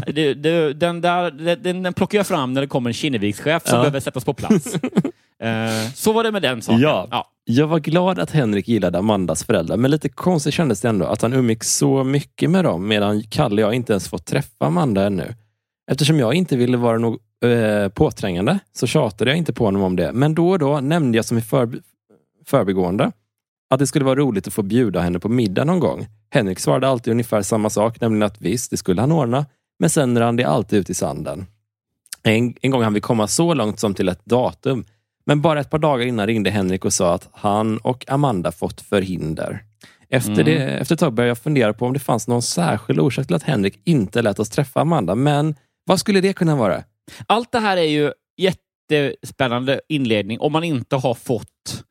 Den plockar jag fram när det kommer en Kinnevikschef som behöver sättas på plats. Så var det med den saken. Ja. Jag var glad att Henrik gillade Amandas föräldrar, men lite konstigt kändes det ändå att han umgick så mycket med dem medan Kalle och jag inte ens fått träffa Amanda ännu. Eftersom jag inte ville vara nog påträngande så tjatade jag inte på honom om det. Men då och då nämnde jag som i förbigående att det skulle vara roligt att få bjuda henne på middag någon gång. Henrik svarade alltid ungefär samma sak, nämligen att visst, det skulle han ordna, men sen rann det alltid ut i sanden. En gång han vill komma så långt som till ett datum, men bara ett par dagar innan ringde Henrik och sa att han och Amanda fått förhinder. Efter ett tag började jag fundera på om det fanns någon särskild orsak till att Henrik inte lät oss träffa Amanda, men vad skulle det kunna vara? Allt det här är ju jättespännande inledning om man inte har fått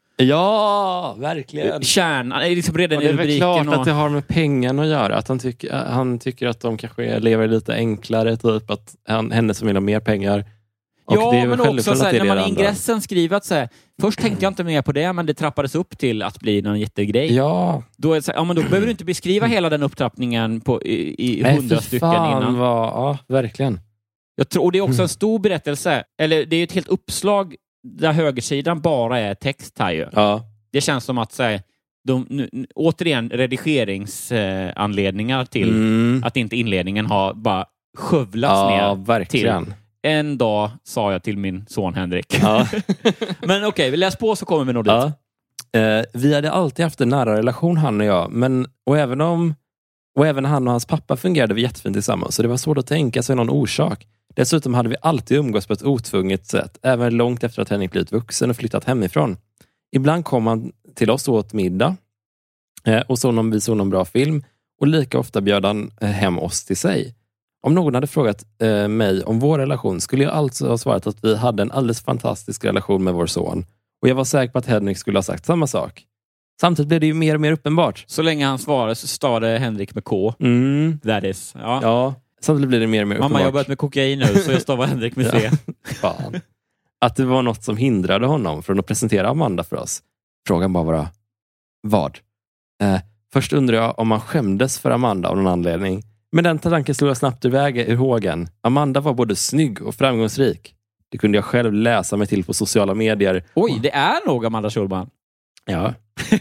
Ja, verkligen. Kärnan är liksom redan i rubriken. Det är väl klart att det har med pengarna att göra. Att han tycker att de kanske lever lite enklare, typ att hennes familj har mer pengar. Och ja, det är men också så här, när man i ingressen skriver att så här, först tänkte jag inte mer på det, men det trappades upp till att bli någon jättegrej. Ja. Då, är det så här, men då behöver du inte beskriva hela den upptrappningen i 100 stycken innan. Ja, verkligen. Jag tror, och det är också en stor berättelse. Eller det är ett helt uppslag där högersidan bara är text här ju. Ja. Det känns som att säga återigen redigeringsanledningar till att inte inledningen har bara skövlats ner. Verkligen. Till. En dag sa jag till min son Henrik. Ja. Men okej, vi läs på så kommer vi nog dit. Ja. Vi hade alltid haft en nära relation, han och jag. Och även han och hans pappa fungerade vi jättefint tillsammans. Så det var svårt att tänka sig någon orsak. Dessutom hade vi alltid umgås på ett otvunget sätt. Även långt efter att Henrik blivit vuxen och flyttat hemifrån. Ibland kom han till oss och åt middag. Och vi såg någon bra film. Och lika ofta bjöd han hem oss till sig. Om någon hade frågat mig om vår relation skulle jag alltså ha svarat att vi hade en alldeles fantastisk relation med vår son. Och jag var säker på att Henrik skulle ha sagt samma sak. Samtidigt blev det ju mer och mer uppenbart. Så länge han svarade så stavade Henrik med K. That is. Ja. Samtidigt blir det mer och mer uppenbart. Mamma, jag har börjat med kokain nu så jag stavar Henrik med C. Fan. Att det var något som hindrade honom från att presentera Amanda för oss. Frågan bara var vad? Först undrar jag om han skämdes för Amanda av någon anledning. Men den tanken slog jag snabbt iväg ur hågen. Amanda var både snygg och framgångsrik. Det kunde jag själv läsa mig till på sociala medier. Oj, det är nog Amanda Schulman. Ja.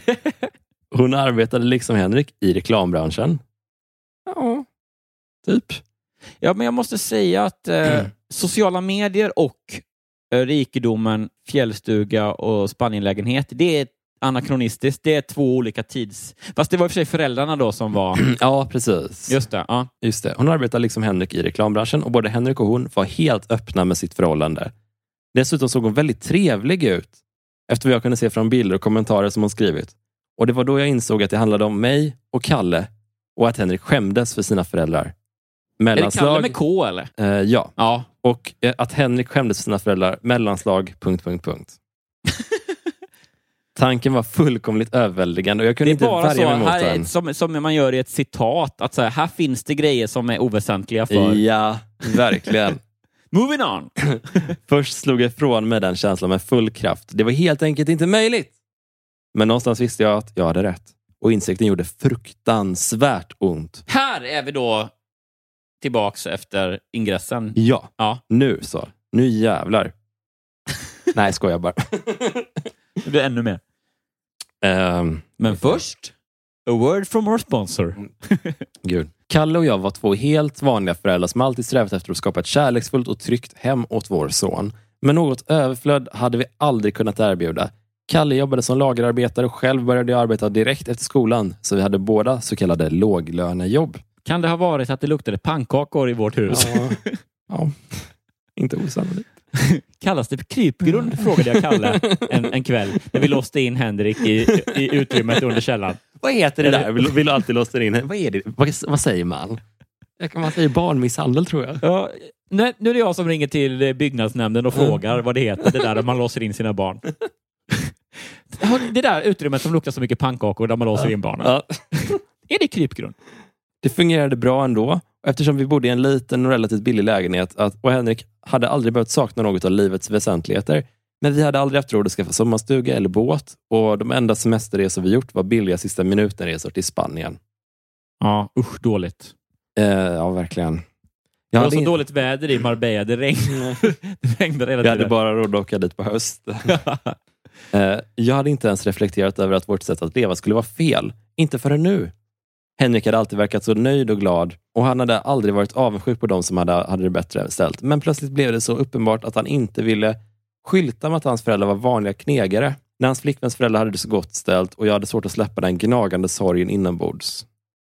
Hon arbetade liksom Henrik i reklambranschen. Ja, typ. Ja, men jag måste säga att sociala medier och rikedomen, fjällstuga och Spanienlägenhet, det är anakronistiskt. Det är 2 olika tids... Fast det var i och för sig föräldrarna då som var... Ja, precis. Just det, ja. Just det. Hon arbetade liksom Henrik i reklambranschen och både Henrik och hon var helt öppna med sitt förhållande. Dessutom såg hon väldigt trevlig ut efter vad jag kunde se från bilder och kommentarer som hon skrivit. Och det var då jag insåg att det handlade om mig och Kalle och att Henrik skämdes för sina föräldrar. Mellanslag, är det Kalle med K eller? Ja. Ja. Och att Henrik skämdes för sina föräldrar. Mellanslag... Tanken var fullkomligt överväldigande och jag kunde inte värja mig mot den. Som man gör i ett citat, att så här finns det grejer som är oväsentliga för... Ja, verkligen. Moving on! Först slog jag ifrån mig den känslan med full kraft. Det var helt enkelt inte möjligt. Men någonstans visste jag att jag hade rätt. Och insikten gjorde fruktansvärt ont. Här är vi då tillbaks efter ingressen. Ja. Nu så. Nu jävlar. Nej, skojar bara. Det blir ännu mer. Men först, a word from our sponsor. Gud. Kalle och jag var 2 helt vanliga föräldrar som alltid strävat efter att skapa ett kärleksfullt och tryggt hem åt vår son. Men något överflöd hade vi aldrig kunnat erbjuda. Kalle jobbade som lagerarbetare och själv började jag arbeta direkt efter skolan. Så vi hade båda så kallade låglönejobb. Kan det ha varit att det luktade pannkakor i vårt hus? Ja. Inte osannolikt. Kallas det för krypgrund? Frågade jag Kalle en kväll när vi låste in Henrik i utrymmet under källaren. Vad heter det där? Vill du alltid låsa in? Vad är det? Vad säger man? Man säger barnmisshandel, tror jag. Ja, nu är det jag som ringer till byggnadsnämnden och frågar vad det heter. Det där där man låser in sina barn. Det där utrymmet som luktar så mycket pannkakor där man låser in barnen. Ja. Är det krypgrund? Det fungerade bra ändå. Eftersom vi bodde i en liten och relativt billig lägenhet och Henrik hade aldrig behövt sakna något av livets väsentligheter. Men vi hade aldrig haft råd att skaffa sommarstuga eller båt. Och de enda semesterresor vi gjort var billiga sista minuten-resor till Spanien. Ja, usch, dåligt. Ja, verkligen. Det var så dåligt väder i Marbella. Det regnade hela tiden. Vi hade bara råd att åka dit på höst. Jag hade inte ens reflekterat över att vårt sätt att leva skulle vara fel. Inte förrän nu. Henrik hade alltid verkat så nöjd och glad och han hade aldrig varit avundsjuk på dem som hade det bättre ställt. Men plötsligt blev det så uppenbart att han inte ville skylta med att hans föräldrar var vanliga knegare. När hans flickväns föräldrar hade det så gott ställt och jag hade svårt att släppa den gnagande sorgen inombords.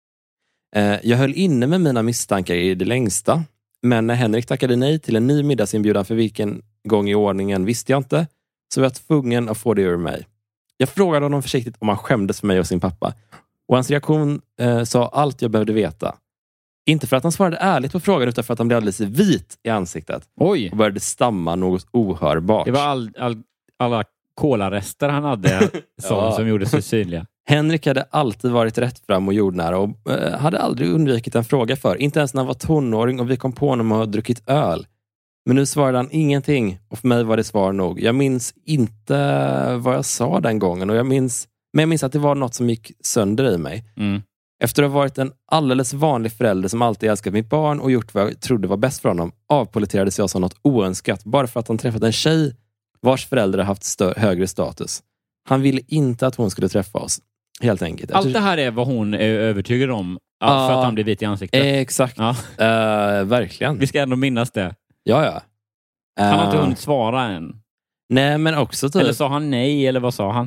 Jag höll inne med mina misstankar i det längsta. Men när Henrik tackade nej till en ny middagsinbjudan för vilken gång i ordningen visste jag inte. Så var jag tvungen att få det ur mig. Jag frågade honom försiktigt om han skämdes för mig och sin pappa. Och hans reaktion sa allt jag behövde veta. Inte för att han svarade ärligt på frågan utan för att han blev alldeles vit i ansiktet. Oj. Och började stamma något ohörbart. Det var alla kolarester han hade som gjorde sig synliga. Henrik hade alltid varit rätt fram och jordnära och hade aldrig undvikit en fråga för. Inte ens när han var tonåring och vi kom på honom och hade druckit öl. Men nu svarade han ingenting och för mig var det svar nog. Jag minns inte vad jag sa den gången och jag minns att det var något som gick sönder i mig. Mm. Efter att ha varit en alldeles vanlig förälder som alltid älskat mitt barn och gjort vad jag trodde var bäst för honom avpoliterades jag som något oönskat bara för att han träffat en tjej vars föräldrar haft högre status. Han ville inte att hon skulle träffa oss. Helt enkelt. Allt det här är vad hon är övertygad om för att han blir vit i ansiktet. Exakt. Ja. Verkligen. Vi ska ändå minnas det. Ja. Han har inte hunnit svara än. Nej, men också typ... Eller sa han nej, eller vad sa han?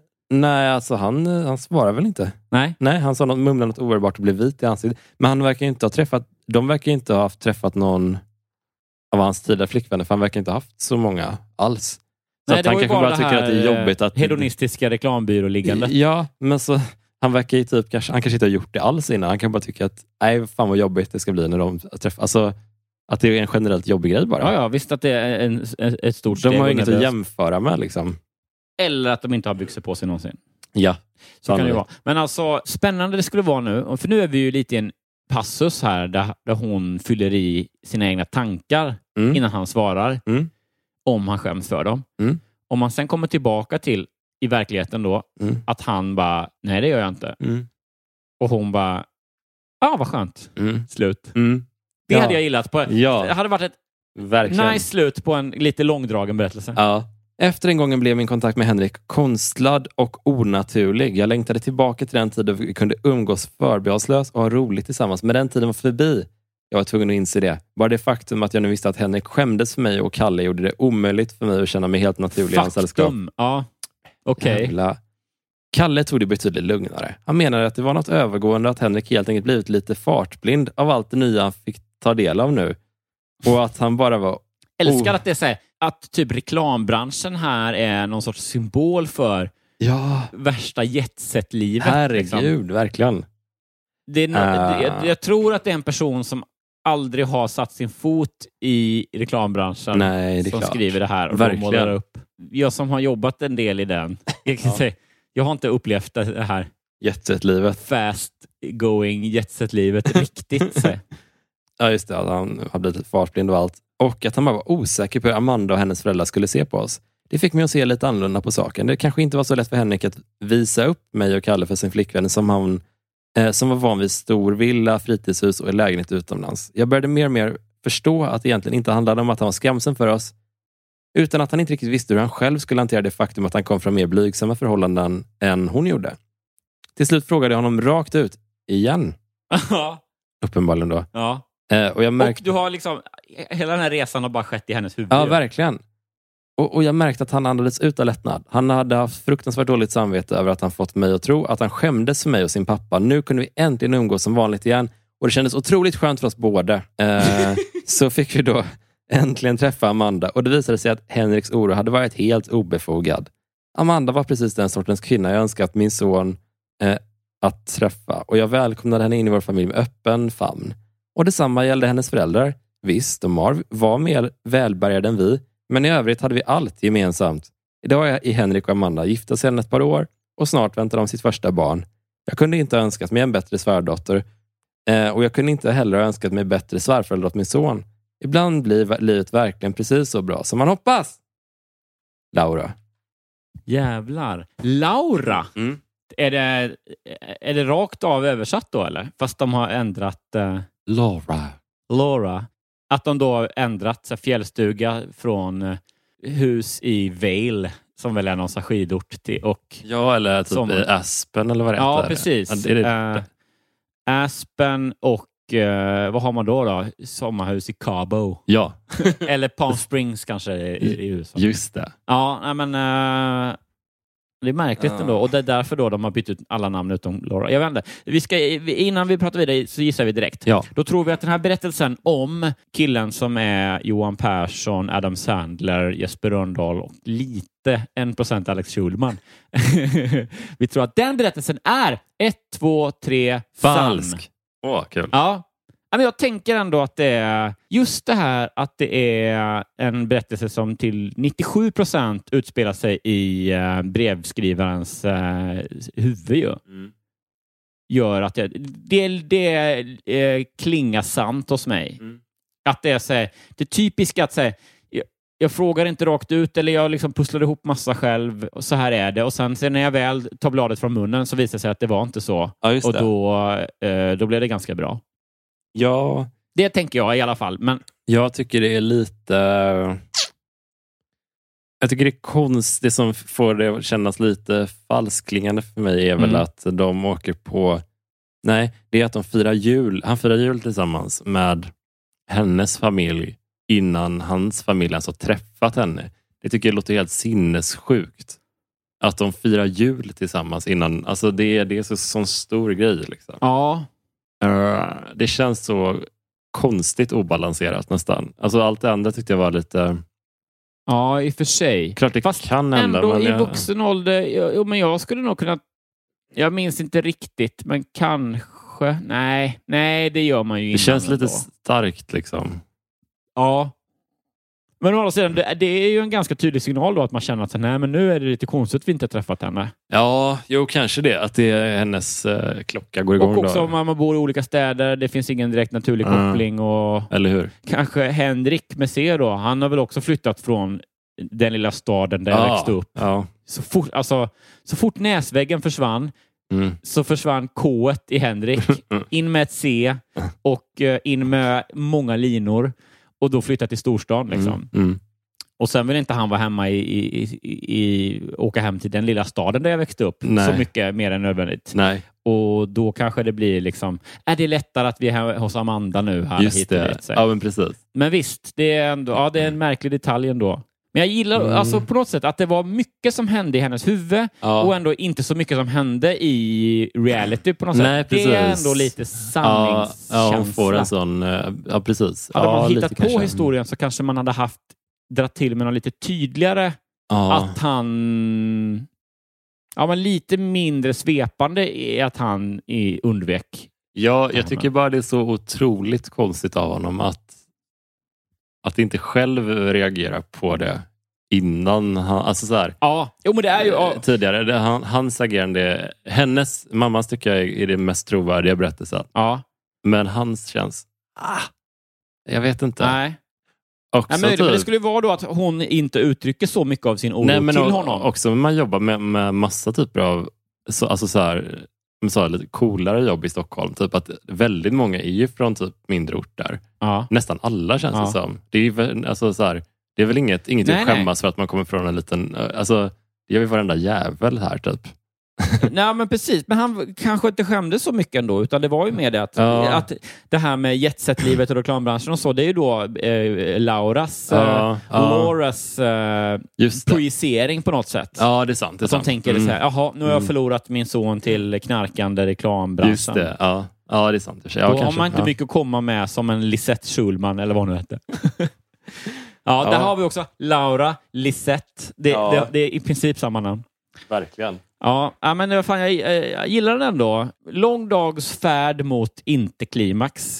Nej, alltså han svarar väl inte. Nej, han sa något, mumlade något ohörbart och blev vit i ansiktet. Men han verkar inte ha träffat... De verkar inte ha träffat någon av hans tidigare flickvänner, för han verkar inte ha haft så många alls. Så nej, att han kanske bara tycker att det är jobbigt att... hedonistiska reklambyråliggande. Ja, men så... Han verkar ju typ... Han kanske inte har gjort det alls innan. Han kan bara tycka att nej, fan vad jobbigt det ska bli när de träffas. Alltså... Att det är en generellt jobbig grej bara. Ja, visst att det är ett stort steg. De har inget att jämföra med liksom. Eller att de inte har byxor på sig någonsin. Ja. Så kan det vara. Men alltså, spännande det skulle vara nu. För nu är vi ju lite i en passus här där hon fyller i sina egna tankar innan han svarar. Om han skäms för dem. Om man sen kommer tillbaka till i verkligheten då att han bara, nej det gör jag inte. Och hon bara, vad skönt. Slut. Det hade jag gillat. Det hade varit ett nice slut på en lite långdragen berättelse. Ja. Efter en gången blev min kontakt med Henrik konstlad och onaturlig. Jag längtade tillbaka till den tiden vi kunde umgås förbehållslöst och ha roligt tillsammans. Men den tiden var förbi. Jag var tvungen att inse det. Bara det faktum att jag nu visste att Henrik skämdes för mig och Kalle gjorde det omöjligt för mig att känna mig helt naturlig i hans sällskap. Ja, okej. Kalle tog det betydligt lugnare. Han menade att det var något övergående att Henrik helt enkelt blivit lite fartblind av allt det nya han fick ta del av nu. Och att han bara var... Älskar att det är så här, att typ reklambranschen här är någon sorts symbol för värsta jetset-livet. Herregud, liksom. Verkligen. Jag tror att det är en person som aldrig ha satt sin fot i reklambranschen. Nej, det är som klart. skriver det här och Verkligen. målar upp. Jag som har jobbat en del i den. Jag kan säga, jag har inte upplevt det här Jetset-livet. fast going jetset-livet riktigt. Så. Ja, just det. Att han har blivit lite fartblind och allt. Och att han bara var osäker på hur Amanda och hennes föräldrar skulle se på oss. Det fick mig att se lite annorlunda på saken. Det kanske inte var så lätt för Henrik att visa upp mig och Kalle för sin flickvän som var van vid stor villa, fritidshus och en lägenhet utomlands. Jag började mer och mer förstå att det egentligen inte handlade om att han var skamsen för oss, utan att han inte riktigt visste hur han själv skulle hantera det faktum att han kom från mer blygsamma förhållanden än hon gjorde. Till slut frågade jag honom rakt ut igen. Uppenbarligen då. Ja. Och jag märkte... Och du har liksom, hela den här resan har bara skett i hennes huvud. Ja, verkligen. Och jag märkte att han andades ut av lättnad. Han hade haft fruktansvärt dåligt samvete över att han fått mig att tro att han skämdes för mig och sin pappa. Nu kunde vi äntligen umgås som vanligt igen. Och det kändes otroligt skönt för oss båda. Så fick vi då äntligen träffa Amanda. Och det visade sig att Henriks oro hade varit helt obefogad. Amanda var precis den sortens kvinna jag önskat min son att träffa. Och jag välkomnade henne in i vår familj med öppen famn. Och detsamma gällde hennes föräldrar. Visst, de var mer välbärgade än vi. Men i övrigt hade vi allt gemensamt. Idag är Henrik och Amanda gifta sedan ett par år. Och snart väntar de sitt första barn. Jag kunde inte ha önskat mig en bättre svärdotter. Och jag kunde inte heller ha önskat mig bättre svärföräldrar åt min son. Ibland blir livet verkligen precis så bra som man hoppas. Laura. Jävlar. Laura? Mm. Är det rakt av översatt då eller? Fast de har ändrat... Laura. Att de då har ändrat så här, fjällstuga från hus i Vale som väl är någon så skidort till, och... Ja, eller typ i Aspen eller vad det heter. Ja, precis. Ja, det. Aspen och vad har man då? Sommarhus i Cabo. Ja. Eller Palm Springs kanske i USA. Just det. Ja, men det är märkligt ändå. Och det är därför då de har bytt ut alla namn utom Laura. Jag vet inte. Innan vi pratar vidare så gissar vi direkt. Ja. Då tror vi att den här berättelsen om killen som är Johan Persson, Adam Sandler, Jesper Rönndahl och lite 1% Alex Schulman. Vi tror att den berättelsen är 1, 2, 3 falsk. Åh, kul. Ja. Men jag tänker ändå att det är just det här att det är en berättelse som till 97% utspelar sig i brevskrivarens huvud. Ju. Mm. Gör att det klingar sant hos mig. Mm. Att det är så här, det typiska att säga jag frågar inte rakt ut eller jag liksom pusslar ihop massa själv och så här är det. Och sen när jag väl tar bladet från munnen så visar det sig att det var inte så. Ja, just det. Och då blev det ganska bra. Ja. Det tänker jag i alla fall. Men... Jag tycker det är lite... Jag tycker det är konstigt. Det som får det att kännas lite falsklingande för mig är väl att de åker på... Nej, det är att de firar jul. Han firar jul tillsammans med hennes familj innan hans familj alltså träffat henne. Det tycker jag låter helt sinnessjukt. Att de firar jul tillsammans innan. Alltså det är så sån stor grej liksom. Ja. Det känns så konstigt obalanserat nästan. Alltså allt det andra tyckte jag var lite... Ja, i och för sig. Klart det fast kan hända. Ändå men i vuxen ålder... men jag skulle nog kunna... Jag minns inte riktigt, men kanske... Nej, det gör man ju det känns ändå. Lite starkt liksom. Ja. Men å andra sidan, det är ju en ganska tydlig signal då att man känner att nej, men nu är det lite konstigt att vi inte har träffat henne. Ja, jo kanske det. Att det är hennes klocka går igång. Och också då. om man bor i olika städer, det finns ingen direkt naturlig koppling. Och eller hur? Kanske Henrik med C då, han har väl också flyttat från den lilla staden där jag växte upp. Ja. Så fort näsväggen försvann så försvann K-et i Henrik. In med ett C och in med många linor. Och då flyttat till storstan liksom. Och sen vill inte han vara hemma åka hem till den lilla staden där jag växte upp. Nej. Så mycket mer än nödvändigt. Nej. Och då kanske det blir liksom, är det lättare att vi är hos Amanda nu här? Just det. Ja, men precis. Men visst, det är ändå, det är en märklig detalj ändå. Men jag gillar alltså på något sätt att det var mycket som hände i hennes huvud och ändå inte så mycket som hände i reality på något sätt. Precis. Det är ändå lite sanningskänsla. Ja, hon får en sån, precis. Hade man hittat på kanske. historien så kanske man hade dratt till med något lite tydligare att han... Ja, men lite mindre svepande är att han undvek Ja, jag tycker bara det är så otroligt konstigt av honom att inte själv reagera på det innan han, alltså så här. Ja, jo, men det är ju tidigare hans agerande, hennes mammas tycker jag är det mest trovärdiga berättelsen. Ja. Men hans känns jag vet inte. Nej. Också men det skulle ju vara då att hon inte uttrycker så mycket av sin oro till honom. Också man jobbar med massa typer av alltså så här, lite coolare jobb i Stockholm. Typ att väldigt många är ju från typ mindre orter. Ja. Nästan alla känns det som. Det är väl, alltså så här, det är väl inget att skämmas för att man kommer från en liten... Alltså, det gör ju varenda jävel här typ. Nej, men precis. Men han kanske inte skämde så mycket ändå, utan det var ju med det att det här med jetset-livet och reklambranschen och så, det är ju då Lauras projicering på något sätt. Ja, det är sant. Det är som tänker så här, jaha, nu har jag förlorat min son till knarkande reklambranschen. Just det, ja. Ja, det är sant. Då har man inte mycket att komma med som en Lisette Schulman eller vad nu heter. Ja, där har vi också Laura, Lisette. Det är i princip samma namn. Verkligen. Ja, men fan, jag gillar den ändå. Lång dags färd mot inte klimax.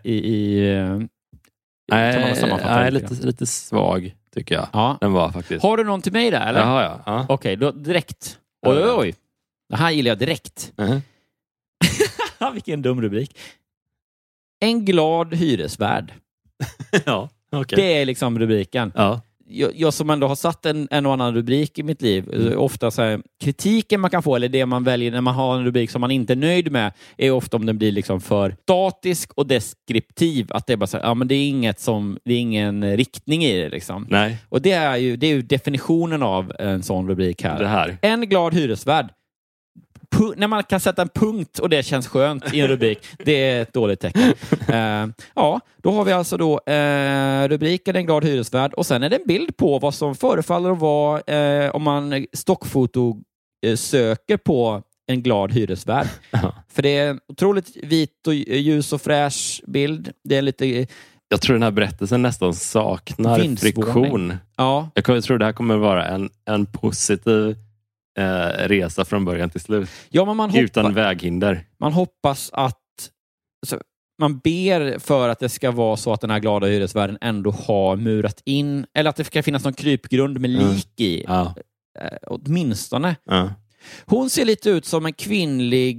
Lite svag tycker jag. Ja. Den var faktiskt. Har du någon till mig där, eller? Ja. Okej, då direkt. Oj. Det här gillar jag direkt. Vilken dum rubrik. En glad hyresvärd. Ja, okej. Det är liksom rubriken. Ja. Jag som ändå har satt en och annan rubrik i mitt liv, ofta så här, kritiken man kan få, eller det man väljer när man har en rubrik som man inte är nöjd med, är ofta om den blir liksom för statisk och deskriptiv, att det är bara så här, men det är ingen riktning i det liksom. Nej. Och det är ju definitionen av en sån rubrik här. Det här. En glad hyresvärd. När man kan sätta en punkt och det känns skönt i en rubrik, det är ett dåligt tecken. Då har vi alltså då rubriken En glad hyresvärd, och sen är det en bild på vad som förefaller att vara om man stockfoto söker på en glad hyresvärd. För det är en otroligt vit och ljus och fräsch bild. Det är lite... Jag tror den här berättelsen nästan saknar friktion. Ja. Jag tror det här kommer vara en positiv resa från början till slut. Ja, men utan väghinder. Man hoppas att man ber för att det ska vara så att den här glada hyresvärden ändå har murat in, eller att det ska finnas någon krypgrund med lik i. Åtminstone. Hon ser lite ut som en kvinnlig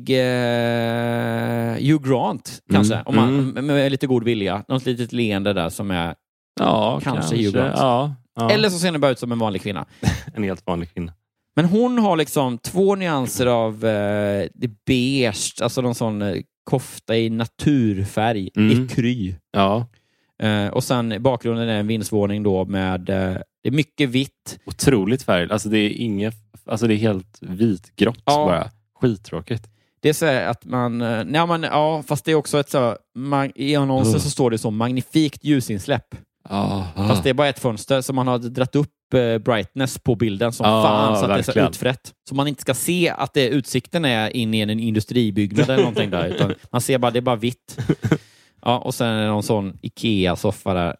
Hugh Grant, kanske. Om man med lite god vilja. Något litet leende där som är kanske Hugh Grant. Ja. Eller så ser den bara ut som en vanlig kvinna. En helt vanlig kvinna. Men hon har liksom 2 nyanser av det beige, alltså någon sån kofta i naturfärg, i kry. Ja. Och sen bakgrunden är en vindsvåning då med det är mycket vitt. Otroligt färg. Alltså det är helt vitgrått bara. Skittråkigt. Det är så att fast det är också ett så i annonsen så står det som magnifikt ljusinsläpp. Fast det är bara ett fönster som man har dratt upp brightness på bilden som fan, så att det är så utfrätt. Så man inte ska se att utsikten är in i en industribyggnad eller någonting där, utan man ser bara, det är bara vitt. Och sen är det någon sån IKEA-soffa där.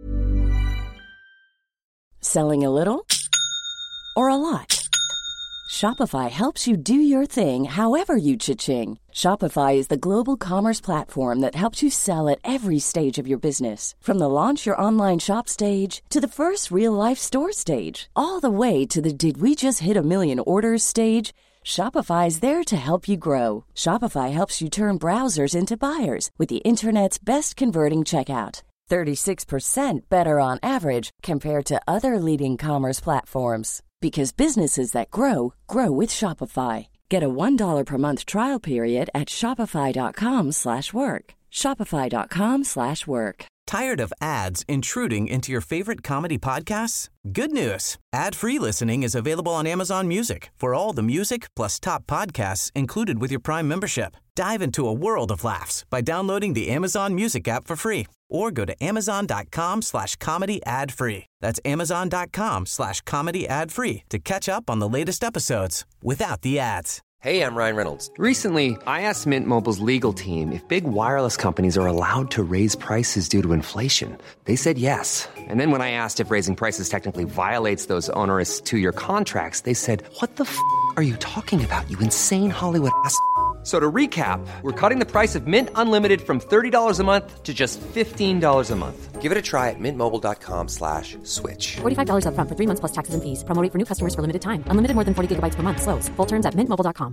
Selling a little or a lot? Shopify helps you do your thing however you cha-ching. Shopify is the global commerce platform that helps you sell at every stage of your business. From the launch your online shop stage to the first real-life store stage, all the way to the did we just hit a million orders stage. Shopify is there to help you grow. Shopify helps you turn browsers into buyers with the internet's best converting checkout. 36% better on average compared to other leading commerce platforms. Because businesses that grow, grow with Shopify. Get a $1 per month trial period at shopify.com/work. Shopify.com/work. Tired of ads intruding into your favorite comedy podcasts? Good news. Ad-free listening is available on Amazon Music for all the music plus top podcasts included with your Prime membership. Dive into a world of laughs by downloading the Amazon Music app for free or go to amazon.com/comedy ad-free. That's amazon.com/comedy ad-free to catch up on the latest episodes without the ads. Hey, I'm Ryan Reynolds. Recently, I asked Mint Mobile's legal team if big wireless companies are allowed to raise prices due to inflation. They said yes. And then when I asked if raising prices technically violates those onerous 2-year contracts, they said, "What the f*** are you talking about, you insane Hollywood ass?" So to recap, we're cutting the price of Mint Unlimited from $30 a month to just $15 a month. Give it a try at mintmobile.com/switch. $45 up front for 3 months plus taxes and fees. Promo rate for new customers for limited time. Unlimited more than 40 gigabytes per month. Slows full terms at mintmobile.com.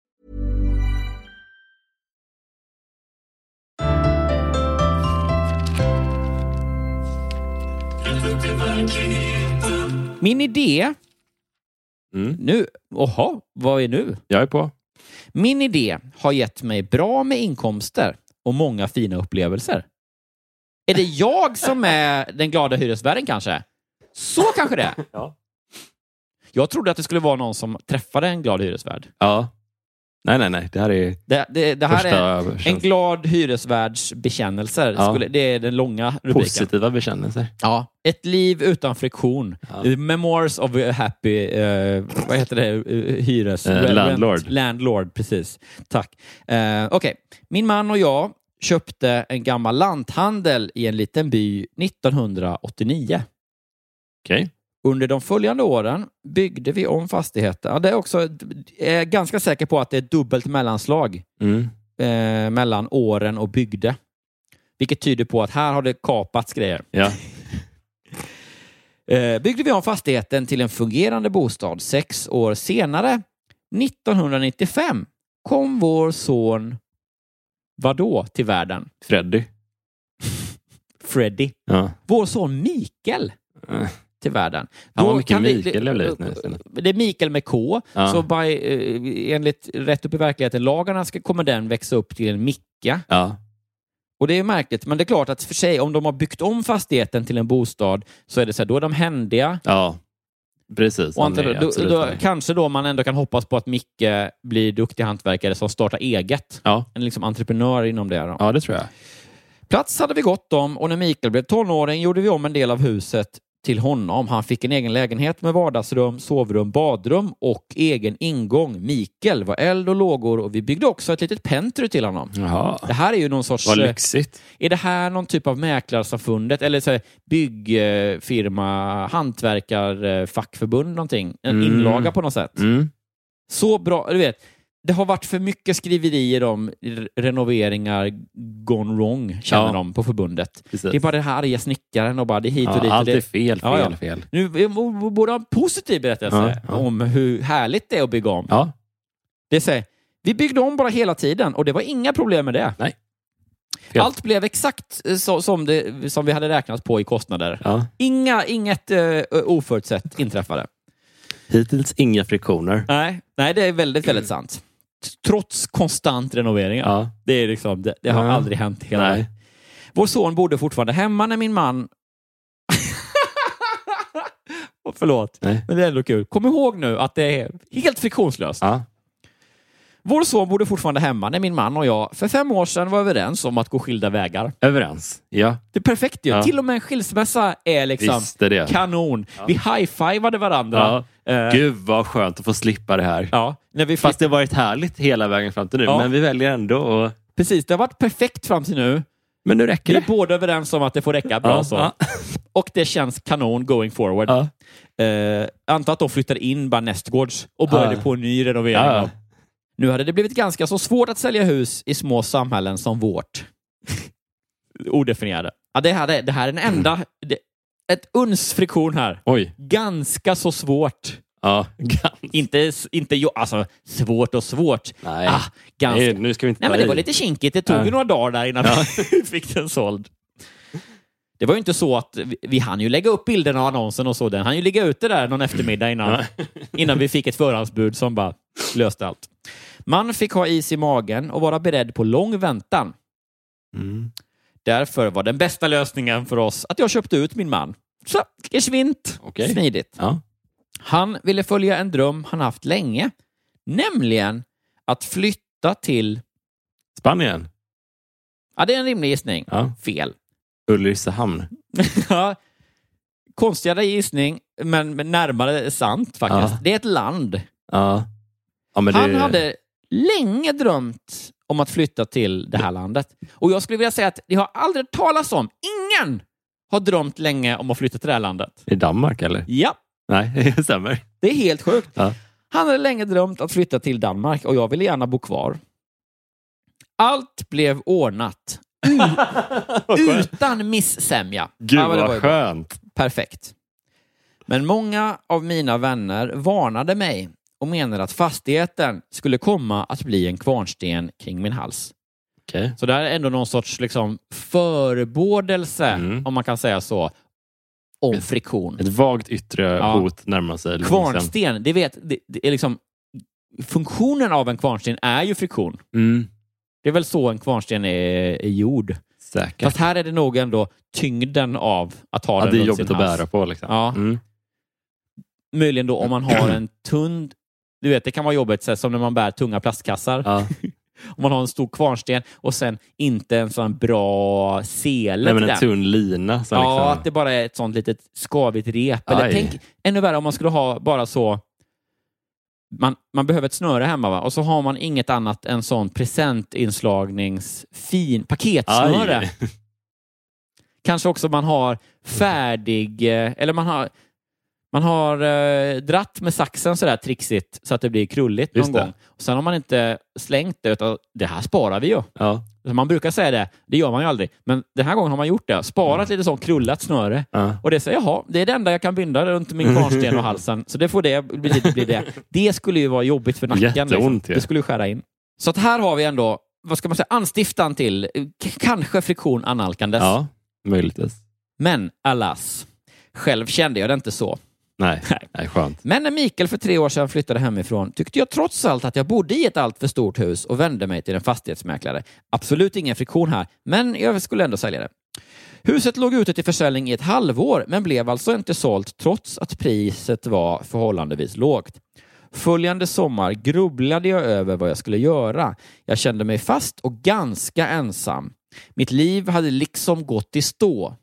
Min idé... Nu, vad är nu? Jag är på. Min idé har gett mig bra med inkomster och många fina upplevelser. Är det jag som är den glada hyresvärden kanske? Så kanske det. Ja. Jag trodde att det skulle vara någon som träffade en glad hyresvärd. Ja. Nej. Det här är det här är en glad hyresvärds bekännelser. Ja. Det är den långa rubriken. Positiva bekännelser. Ja. Ett liv utan friktion. Ja. Memoirs of a happy... vad heter det? Landlord. Landlord, precis. Tack. Okej. Min man och jag köpte en gammal lanthandel i en liten by 1989. Okej. Under de följande åren byggde vi om fastigheten. Ja, det är också ganska säker på att det är dubbelt mellanslag mellan åren och byggde. Vilket tyder på att här har det kapats grejer. Ja. Byggde vi om fastigheten till en fungerande bostad. 6 år senare, 1995, kom vår son till världen? Freddy. Ja. Vår son Mikael till världen. Han var mycket Mikael jag blivit nu. Det är Mikael med K. Ja. Så enligt rätt upp i verkligheten lagarna kommer den växa upp till en Micka. Ja. Och det är märkligt, men det är klart att för sig om de har byggt om fastigheten till en bostad så är det så här, då är de händiga. Ja, precis. Och kanske då man ändå kan hoppas på att Micke blir duktig hantverkare som startar eget. Ja. En liksom entreprenör inom det. Då. Ja, det tror jag. Plats hade vi gott om och när Mikael blev tonåring gjorde vi om en del av huset till honom. Han fick en egen lägenhet med vardagsrum, sovrum, badrum och egen ingång. Mikael var eld och lågor och vi byggde också ett litet pentry till honom. Jaha. Det här är ju någon sorts... Vad lyxigt. Är det här någon typ av mäklarsamfundet eller så här, byggfirma, hantverkarfackförbund någonting? En inlaga på något sätt. Så bra, du vet. Det har varit för mycket skriverier om renoveringar gone wrong, känner de på förbundet. Precis. Det är bara det här arga snickaren och bara det hit och dit. Allt är fel. Nu borde ha en positiv berättelse om hur härligt det är att bygga om. Ja. Det säger, vi byggde om bara hela tiden och det var inga problem med det. Nej. Allt blev exakt som vi hade räknat på i kostnader. Ja. Inget oförutsett inträffade. Hittills inga friktioner. Nej, det är väldigt, väldigt sant. Trots konstant renovering. Ja. Det är liksom, det har aldrig hänt hela. Nej. Vår son bodde fortfarande hemma när min man... Förlåt, men det är ändå kul. Kom ihåg nu att det är helt friktionslöst. Ja. Vår son bodde fortfarande hemma när min man och jag för 5 år sedan var överens om att gå skilda vägar. Överens, ja. Det är perfekt ju. Ja. Till och med en skilsmässa är liksom kanon. Ja. Vi high-fivade varandra. Ja. Gud vad skönt att få slippa det här. Ja. Fast det har varit härligt hela vägen fram till nu. Ja. Men vi väljer ändå och... Precis, det har varit perfekt fram till nu. Men nu räcker det. Vi är båda överens om att det får räcka bra så. Ja. Och det känns kanon going forward. Ja. Anta att de flyttade in bara nästgårds och började på en ny renovering. Ja. Nu hade det blivit ganska så svårt att sälja hus i små samhällen som vårt. Odefinierade. Ja, det här är den enda... Ett uns friktion här. Oj. Ganska så svårt. Ja, inte alltså svårt och svårt. Nej. Ganska. Nej, nu ska vi inte. Nej, men det var lite kinkigt. Det tog ju några dagar där innan vi fick den såld. Det var ju inte så att vi hann ju lägga upp bilderna och annonsen och så. Den hann ju ligga ute där någon eftermiddag innan vi fick ett förhandsbud som bara löste allt. Man fick ha is i magen och vara beredd på lång väntan. Därför var den bästa lösningen för oss att jag köpte ut min man. Så, svint. Okay. Smidigt. Ja. Han ville följa en dröm han haft länge. Nämligen att flytta till... Spanien. Ja, det är en rimlig gissning. Ja. Fel. Ulricehamn. Ja. Konstigare gissning, men närmare sant faktiskt. Ja. Det är ett land. Ja. Ja, men han hade länge drömt om att flytta till det här landet. Och jag skulle vilja säga att det har aldrig talats om. Ingen har drömt länge om att flytta till det här landet. I Danmark, eller? Ja. Nej, det stämmer. Det är helt sjukt. Ja. Han hade länge drömt att flytta till Danmark och jag ville gärna bo kvar. Allt blev ordnat. Utan missämja. Gud Ja, men det var vad ju bra. skönt. Perfekt. Men många av mina vänner varnade mig och menade att fastigheten skulle komma att bli en kvarnsten kring min hals. Okay. Så det här är ändå någon sorts liksom förebådelse, om man kan säga så, om friktion. Ett vagt yttre hot närmar sig. Kvarnsten, det är liksom funktionen av en kvarnsten är ju friktion. Det är väl så en kvarnsten är gjord. Säkert. Fast här är det nog ändå tyngden av att ha den det är runt jobbigt sin att hals. bära på liksom. Ja. Möjligen då om man har en tunn, du vet, det kan vara jobbigt så som när man bär tunga plastkassar. Ja. Om man har en stor kvarnsten och sen inte en sån bra sele. Nej, men en tunn lina. Så liksom. Att det bara är ett sånt litet skavigt rep. Eller tänk ännu värre om man skulle ha bara så. Man behöver ett snöre hemma, va? Och så har man inget annat än sån presentinslagnings-fin paketsnöre. Aj. Kanske också man har färdig, eller man har dratt med saxen sådär trixigt så att det blir krulligt någon gång. Och sen har man inte slängt det, utan det här sparar vi ju. Ja. Man brukar säga det gör man ju aldrig. Men den här gången har man gjort det. Sparat lite sån krullat snöre. Och det säger, jaha, det är det enda jag kan binda runt min kvarnsten och halsen. Så det får det bli det. Det skulle ju vara jobbigt för nacken. Jätteont, liksom. Det skulle ju skära in. Så att här har vi ändå, vad ska man säga, anstiftan till kanske friktion analkandes. Ja, möjligtvis. Men alas, själv kände jag det inte så. Nej, skönt. Men när Mikael för 3 år sedan flyttade hemifrån tyckte jag trots allt att jag bodde i ett allt för stort hus och vände mig till en fastighetsmäklare. Absolut ingen friktion här, men jag skulle ändå sälja det. Huset låg ute till försäljning i ett halvår, men blev alltså inte sålt trots att priset var förhållandevis lågt. Följande sommar grubblade jag över vad jag skulle göra. Jag kände mig fast och ganska ensam. Mitt liv hade liksom gått i stå.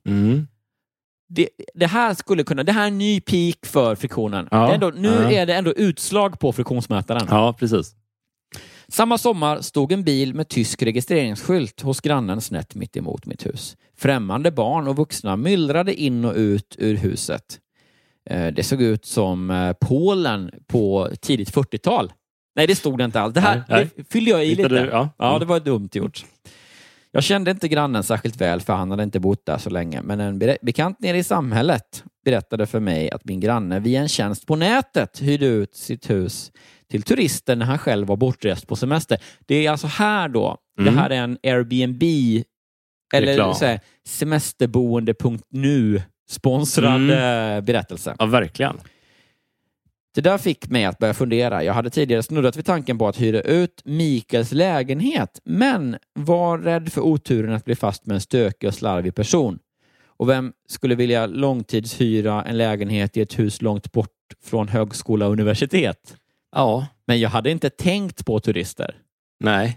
Det här skulle kunna, det här är en ny peak för friktionen. Är det ändå utslag på friktionsmätaren. Ja, precis. Samma sommar stod en bil med tysk registreringsskylt hos grannen snett mitt emot mitt hus. Främmande barn och vuxna myllrade in och ut ur huset. Det såg ut som Polen på tidigt 40-tal. Nej, det stod det inte alls. Det fyllde jag i lite. Ja, det var dumt gjort. Jag kände inte grannen särskilt väl, för han hade inte bott där så länge. Men en bekant nere i samhället berättade för mig att min granne via en tjänst på nätet hyrde ut sitt hus till turister när han själv var bortrest på semester. Det är alltså här då. Det här är en Airbnb eller så här, semesterboende.nu sponsrad berättelse. Ja, verkligen. Det där fick mig att börja fundera. Jag hade tidigare snurrat vid tanken på att hyra ut Mikaels lägenhet, men var rädd för oturen att bli fast med en stökig och slarvig person. Och vem skulle vilja långtidshyra en lägenhet i ett hus långt bort från högskola och universitet? Ja. Men jag hade inte tänkt på turister. Nej.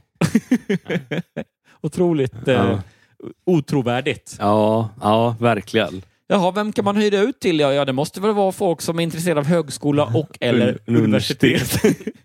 Otroligt otrovärdigt. Ja, verkligen. Jaha, vem kan man hyra ut till? Ja, det måste väl vara folk som är intresserade av högskola och eller universitet.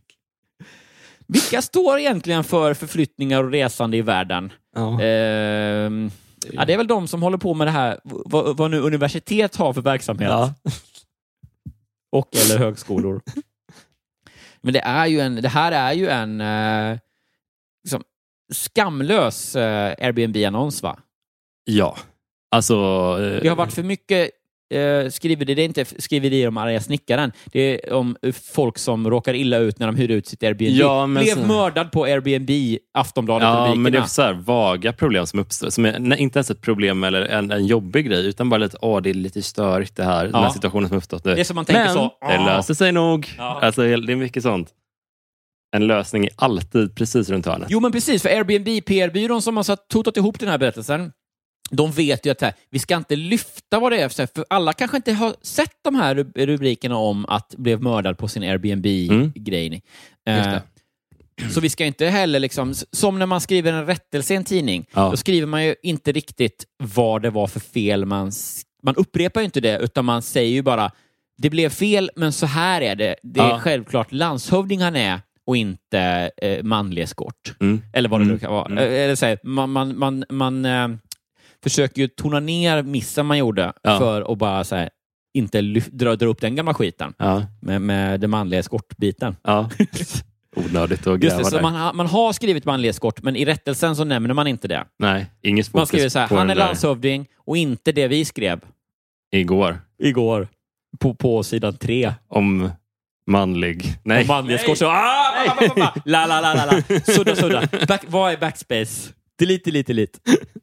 Vilka står egentligen för förflyttningar och resande i världen? Det är väl de som håller på med det här, vad nu universitet har för verksamhet. Ja. Och eller högskolor. Men det här är ju en liksom, skamlös Airbnb-annons, va? Ja. Alltså, det har varit för mycket skriverier. Det är inte skriverier om arga snickaren. Det är om folk som råkar illa ut när de hyr ut sitt Airbnb. Ja, blev mördad på Airbnb, Aftonbladet. Ja, men det är så här vaga problem som uppstår. Som är inte ens ett problem eller en jobbig grej, utan bara lite, det är lite störigt det här. Den här situationen som uppstått nu. Det är som man tänker men så. Det löser sig nog. Ja. Alltså, det är mycket sånt. En lösning är alltid precis runt hörnet. Jo, men precis. För Airbnb, PR-byrån som har totat ihop den här berättelsen, de vet ju att vi ska inte lyfta vad det är. För alla kanske inte har sett de här rubrikerna om att blev mördad på sin Airbnb-grej. Så vi ska inte heller liksom, som när man skriver en rättelse i en tidning, då skriver man ju inte riktigt vad det var för fel. Man upprepar ju inte det, utan man säger ju bara, det blev fel, men så här är det. Det är självklart landshövding han är och inte manlig eskort. Eller vad det nu kan vara. Eller så här, man försöker ju tona ner missen man gjorde för att bara så här, inte dra upp den gamla skiten med den manliga eskortbiten. Ja. onödigt att gräva Just det, så där. man har skrivit manlig eskort, men i rättelsen så nämner man inte det. Nej, inget fokus Man skriver så här, på han är den där landshövding och inte det vi skrev igår på sidan 3. om manlig. Nej. Om manlig eskort. Så, la. Sudda. Vad är backspace? Delete.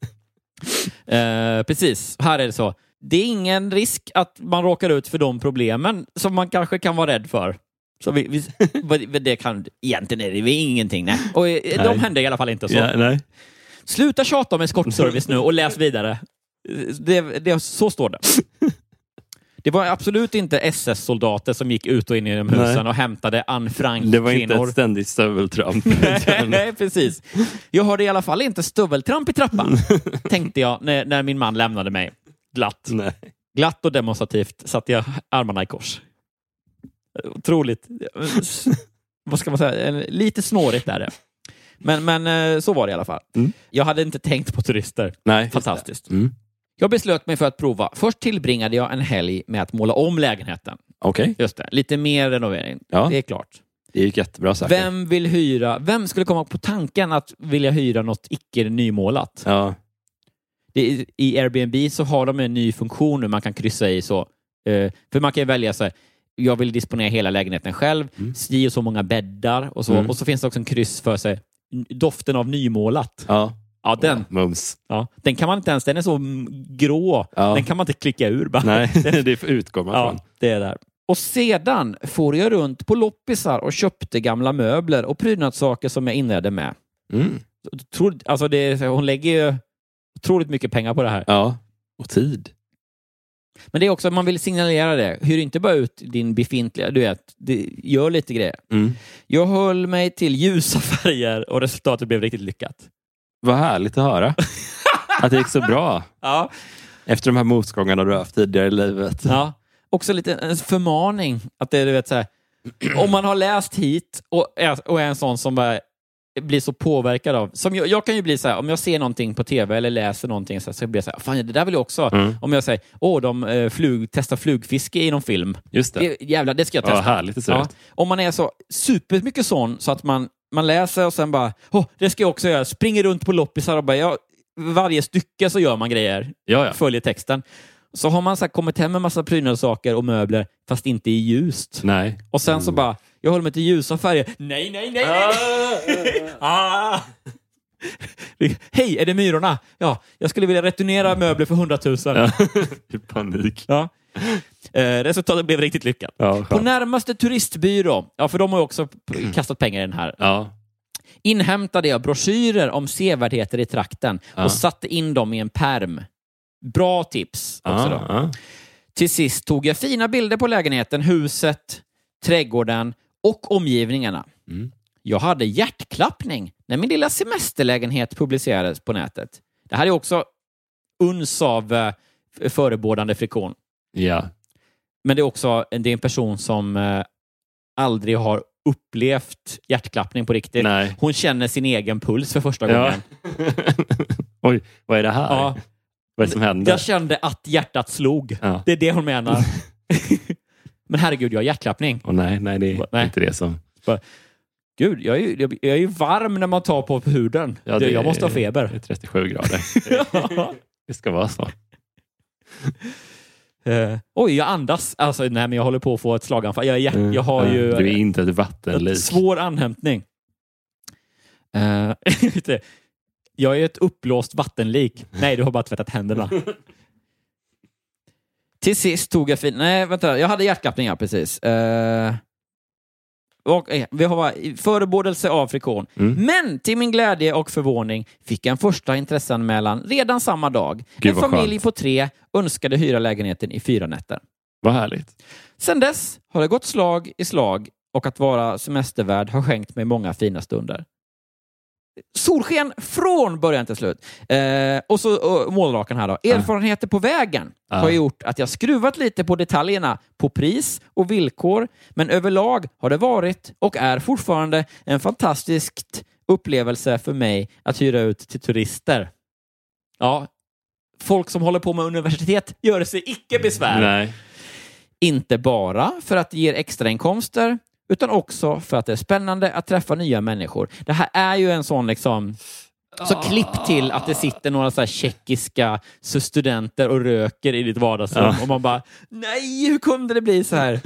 Precis, här är det så. Det är ingen risk att man råkar ut för de problemen som man kanske kan vara rädd för. Så det kan egentligen är det ingenting. Nej. Och de händer i alla fall inte så. Ja, nej. Sluta tjata om eskortservice nu och läs vidare. Så står det. Det var absolut inte SS-soldater som gick ut och in i de husen och hämtade Anne Frank-kvinnor. Det var inte ett ständigt stöveltramp. Nej, precis. Jag hörde i alla fall inte stöveltramp i trappan, tänkte jag när min man lämnade mig. Glatt. Nej. Glatt och demonstrativt satte jag armarna i kors. Otroligt. Vad ska man säga? Lite snårigt är det. Men så var det i alla fall. Jag hade inte tänkt på turister. Nej, fantastiskt. Jag beslöt mig för att prova. Först tillbringade jag en helg med att måla om lägenheten. Okej. Just det. Lite mer renovering. Ja. Det är klart. Det gick jättebra säkert. Vem skulle komma på tanken att vilja hyra något icke nymålat? Ja. I Airbnb så har de en ny funktion nu man kan kryssa i så. För man kan ju välja så här, jag vill disponera hela lägenheten själv. Si och så många bäddar och så. Och så finns det också en kryss för sig. Doften av nymålat. Ja. Ja, den. Mums. Ja, den kan man inte ens, den är så grå. Ja. Den kan man inte klicka ur bara. Nej, det utgår man från. Ja, det är där. Och sedan får jag runt på loppisar och köpte gamla möbler och prydnadssaker som jag inredde med. Alltså hon lägger ju otroligt mycket pengar på det här. Ja, och tid. Men det är också, man vill signalera det. Hyr inte bara ut din befintliga, du vet, gör lite grejer. Jag höll mig till ljusa färger och resultatet blev riktigt lyckat. Vad härligt att höra. Att det gick så bra. Ja. Efter de här motgångarna du har haft tidigare i livet. Ja. Också lite en förmaning. Att det, du vet, så här, om man har läst hit och är en sån som bara blir så påverkad av. Som jag kan ju bli så här, om jag ser någonting på tv eller läser någonting så blir jag så här, fan det där vill jag också. Om jag säger, de testar flugfiske i någon film. Just det. Jävlar, det ska jag testa. Ja, härligt det ser ut. Om man är så supermycket sån så att man läser och sen bara, det ska jag också göra. Springer runt på loppisar och bara, varje stycke så gör man grejer. Ja. Följer texten. Så har man så här kommit hem med massa prydnadssaker och möbler fast inte i ljust. Nej. Och sen så bara, jag håller mig till ljusa färger. Nej. Hej, är det Myrorna? Ja, jag skulle vilja returnera möbler för 100 000. Ja. Panik. Ja. Resultatet blev riktigt lyckat. Ja, på närmaste turistbyrå, för de har ju också kastat pengar i den här. Ja. Inhämtade jag broschyrer om sevärdheter i trakten och satte in dem i en pärm. Bra tips också då. Till sist tog jag fina bilder på lägenheten, huset, trädgården och omgivningarna. Jag hade hjärtklappning när min lilla semesterlägenhet publicerades på nätet. Det här är också uns av förebådande friktion. Ja. Men det är också en person som aldrig har upplevt hjärtklappning på riktigt. Nej. Hon känner sin egen puls för första gången. Oj, vad är det här? Ja. Vad är det som händer? Jag kände att hjärtat slog. Ja. Det är det hon menar. Men herregud, jag har hjärtklappning. Nej, det är inte det som... Gud, jag är ju varm när man tar på huden. Ja, jag måste ha feber. Det är 37 grader. Det ska vara så. Jag andas. Alltså, nej, men jag håller på att få ett slaganfall. Jag har ju... Du är inte ett vattenlik. Svår anhämtning. Jag är ett uppblåst vattenlik. Nej, du har bara tvättat händerna. Till sist tog jag jag hade hjärtklappningar precis. Vi har förebådelse av friktion. Men till min glädje och förvåning fick jag en första intresseanmälan redan samma dag. En familj på 3 önskade hyra lägenheten i 4 nätter. Vad härligt. Sen dess har det gått slag i slag och att vara semestervärd har skänkt mig många fina stunder. Solsken från början till slut. Och så målrakan här då. Erfarenheter på vägen har gjort att jag skruvat lite på detaljerna på pris och villkor. Men överlag har det varit och är fortfarande en fantastisk upplevelse för mig att hyra ut till turister. Ja, folk som håller på med universitet gör sig icke besvär. Nej. Inte bara för att det ger extra inkomster utan också för att det är spännande att träffa nya människor. Det här är ju en sån liksom... Så klipp till att det sitter några så här tjeckiska studenter och röker i ditt vardagsrum. Och man bara, nej, hur kunde det bli så här?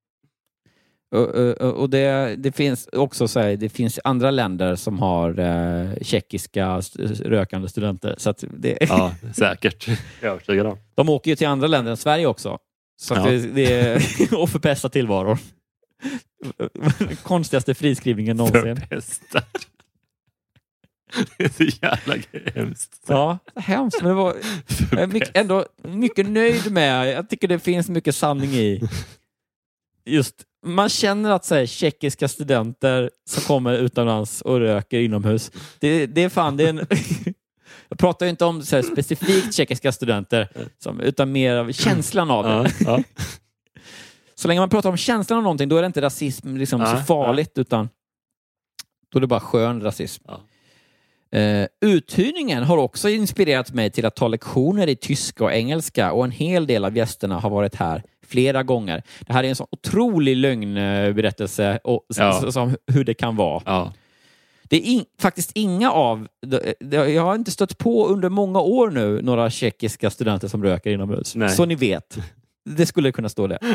Och det finns också så här, det finns andra länder som har tjeckiska rökande studenter. Så att det... Ja, säkert. Jag är övertygad om. De åker ju till andra länder än Sverige också. Så att det är och förpesta tillvaron. Konstigaste friskrivningen någonsin. Förpestar. Det är så jävla hemskt. Ja, hemskt. Men det var ändå mycket nöjd med. Jag tycker det finns mycket sanning i. Just, man känner att så här, tjeckiska studenter som kommer utomlands och röker inomhus. Det är fan, det är en... Jag pratar ju inte om så här, specifikt tjeckiska studenter utan mer av känslan av det. Ja. Så länge man pratar om känslan av någonting, då är det inte rasism liksom, så farligt, utan då är det bara skön rasism. Ja. Uthyrningen har också inspirerat mig till att ta lektioner i tyska och engelska, och en hel del av gästerna har varit här flera gånger. Det här är en sån otrolig lögnberättelse om hur det kan vara. Ja. Det är faktiskt inga av... Jag har inte stött på under många år nu några tjeckiska studenter som röker inomhus. Nej. Så ni vet. Det skulle kunna stå där.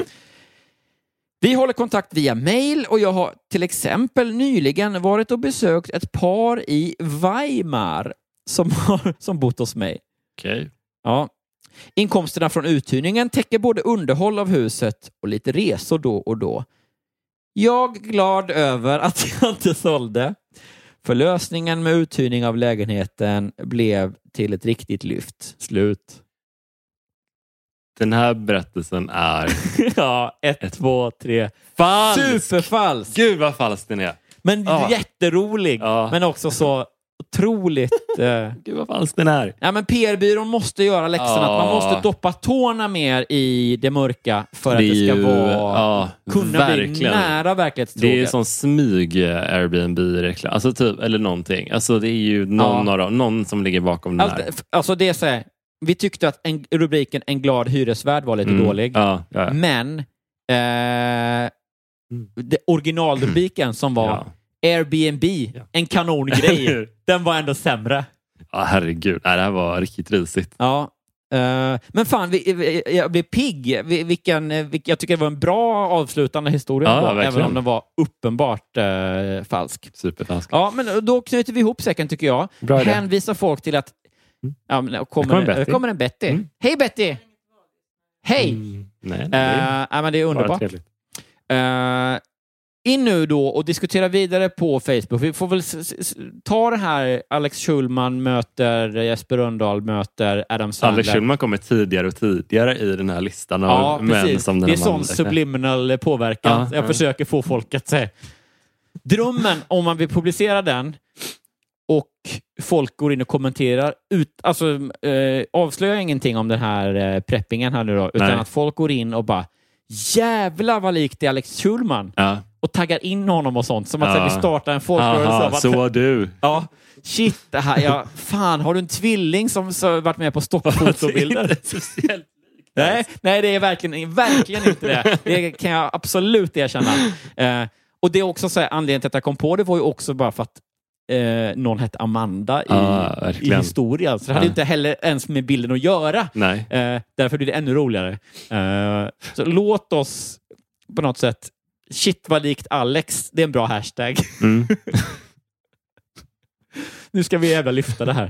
Vi håller kontakt via mail, och jag har till exempel nyligen varit och besökt ett par i Weimar som bott hos mig. Okej. Ja. Inkomsterna från uthyrningen täcker både underhåll av huset och lite resor då och då. Jag är glad över att jag inte sålde. För lösningen med uthyrning av lägenheten blev till ett riktigt lyft. Slut. Den här berättelsen är... Ja, 1, 2, 3. Falsk! Superfalsk! Gud vad falsk den är. Men jätterolig. Men också så otroligt... Gud vad falsk den är. Ja, men PR-byrån måste göra läxan. Att man måste doppa tårna mer i det mörka för att det ska vara... kunna verkligen bli nära verklighetstroget. Det är som smyg Airbnb-reklam. Alltså typ, eller någonting. Alltså det är ju någon som ligger bakom den här. Alltså det är så här... Vi tyckte att rubriken En glad hyresvärd var lite dålig. Men originalrubriken som var Airbnb, en kanongrej, den var ändå sämre. Ja, herregud. Det här var riktigt risigt. Ja. Men fan, jag blev pigg. Jag tycker det var en bra avslutande historia, även om den var uppenbart falsk. Superfalsk. Ja, men då knyter vi ihop säcken, tycker jag. Hänvisar folk till att kommer en Betty. Hej Betty! Hej! Nej, men det är underbart. In nu då och diskutera vidare på Facebook. Vi får väl ta det här. Alex Schulman möter Jesper Rönndahl möter Adam Sandler. Alex Schulman kommer tidigare och tidigare i den här listan av män som den. Det är sån subliminal påverkan. Jag försöker få folk att säga drömmen om man vill publicera den och folk går in och kommenterar avslöjar ingenting om den här preppingen här nu då, utan att folk går in och bara jävlar vad likt det är Alex Schulman och taggar in honom och sånt, som att vi startar en folkrörelse. Så du. Ja, shit, det här, fan, har du en tvilling som varit med på stockfotobilder? Nej, det är verkligen inte det. Det kan jag absolut erkänna. Och det är också så här, anledningen till att jag kom på det var ju också bara för att någon hette Amanda i historien. Så det hade inte heller ens med bilden att göra. Nej. Därför blir det ännu roligare. Så låt oss på något sätt shit vad likt Alex. Det är en bra hashtag. Nu ska vi jävla lyfta det här.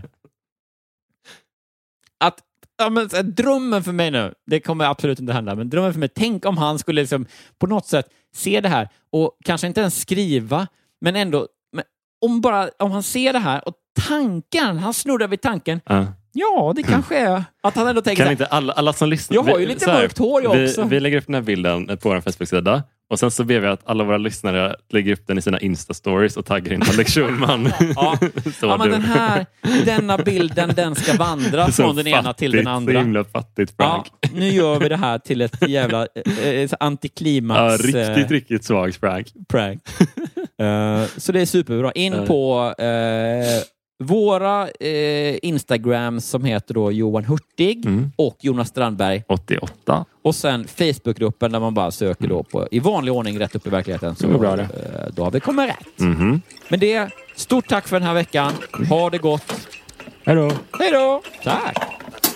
Drömmen för mig nu, det kommer absolut inte hända, men drömmen för mig, tänk om han skulle liksom på något sätt se det här och kanske inte ens skriva, men ändå om han ser det här och han snurrar vid tanken. Ja, det kanske är att han ändå tänker kan inte alla som lyssnar. Jag har ju lite mörkt hår jag också. Vi lägger upp den här bilden på vår Facebook-sida och sen så ber vi att alla våra lyssnare lägger upp den i sina Insta-stories och taggar in Alex Schulman. Men denna bilden, den ska vandra från den ena till den andra. Så himla fattigt prank. Nu gör vi det här till ett jävla antiklimax. Riktigt svag prank. Så det är superbra. In på Våra Instagram som heter då Johan Hurtig och Jonas Strandberg 88. Och sen Facebookgruppen där man bara söker då på i vanlig ordning rätt upp i verkligheten. Så bra det. Då har vi kommit rätt. Men det, stort tack för den här veckan. Ha det gott. Hej då. Hej då. Tack.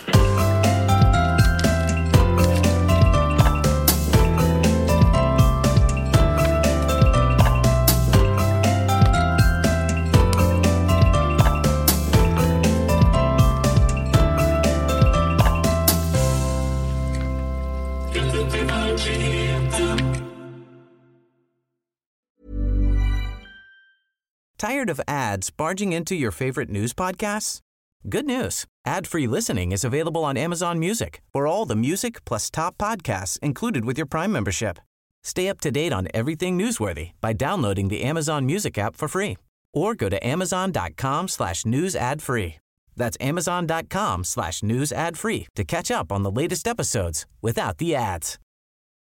Tired of ads barging into your favorite news podcasts? Good news. Ad-free listening is available on Amazon Music for all the music plus top podcasts included with your Prime membership. Stay up to date on everything newsworthy by downloading the Amazon Music app for free or go to amazon.com/news ad free. That's amazon.com/news ad free to catch up on the latest episodes without the ads.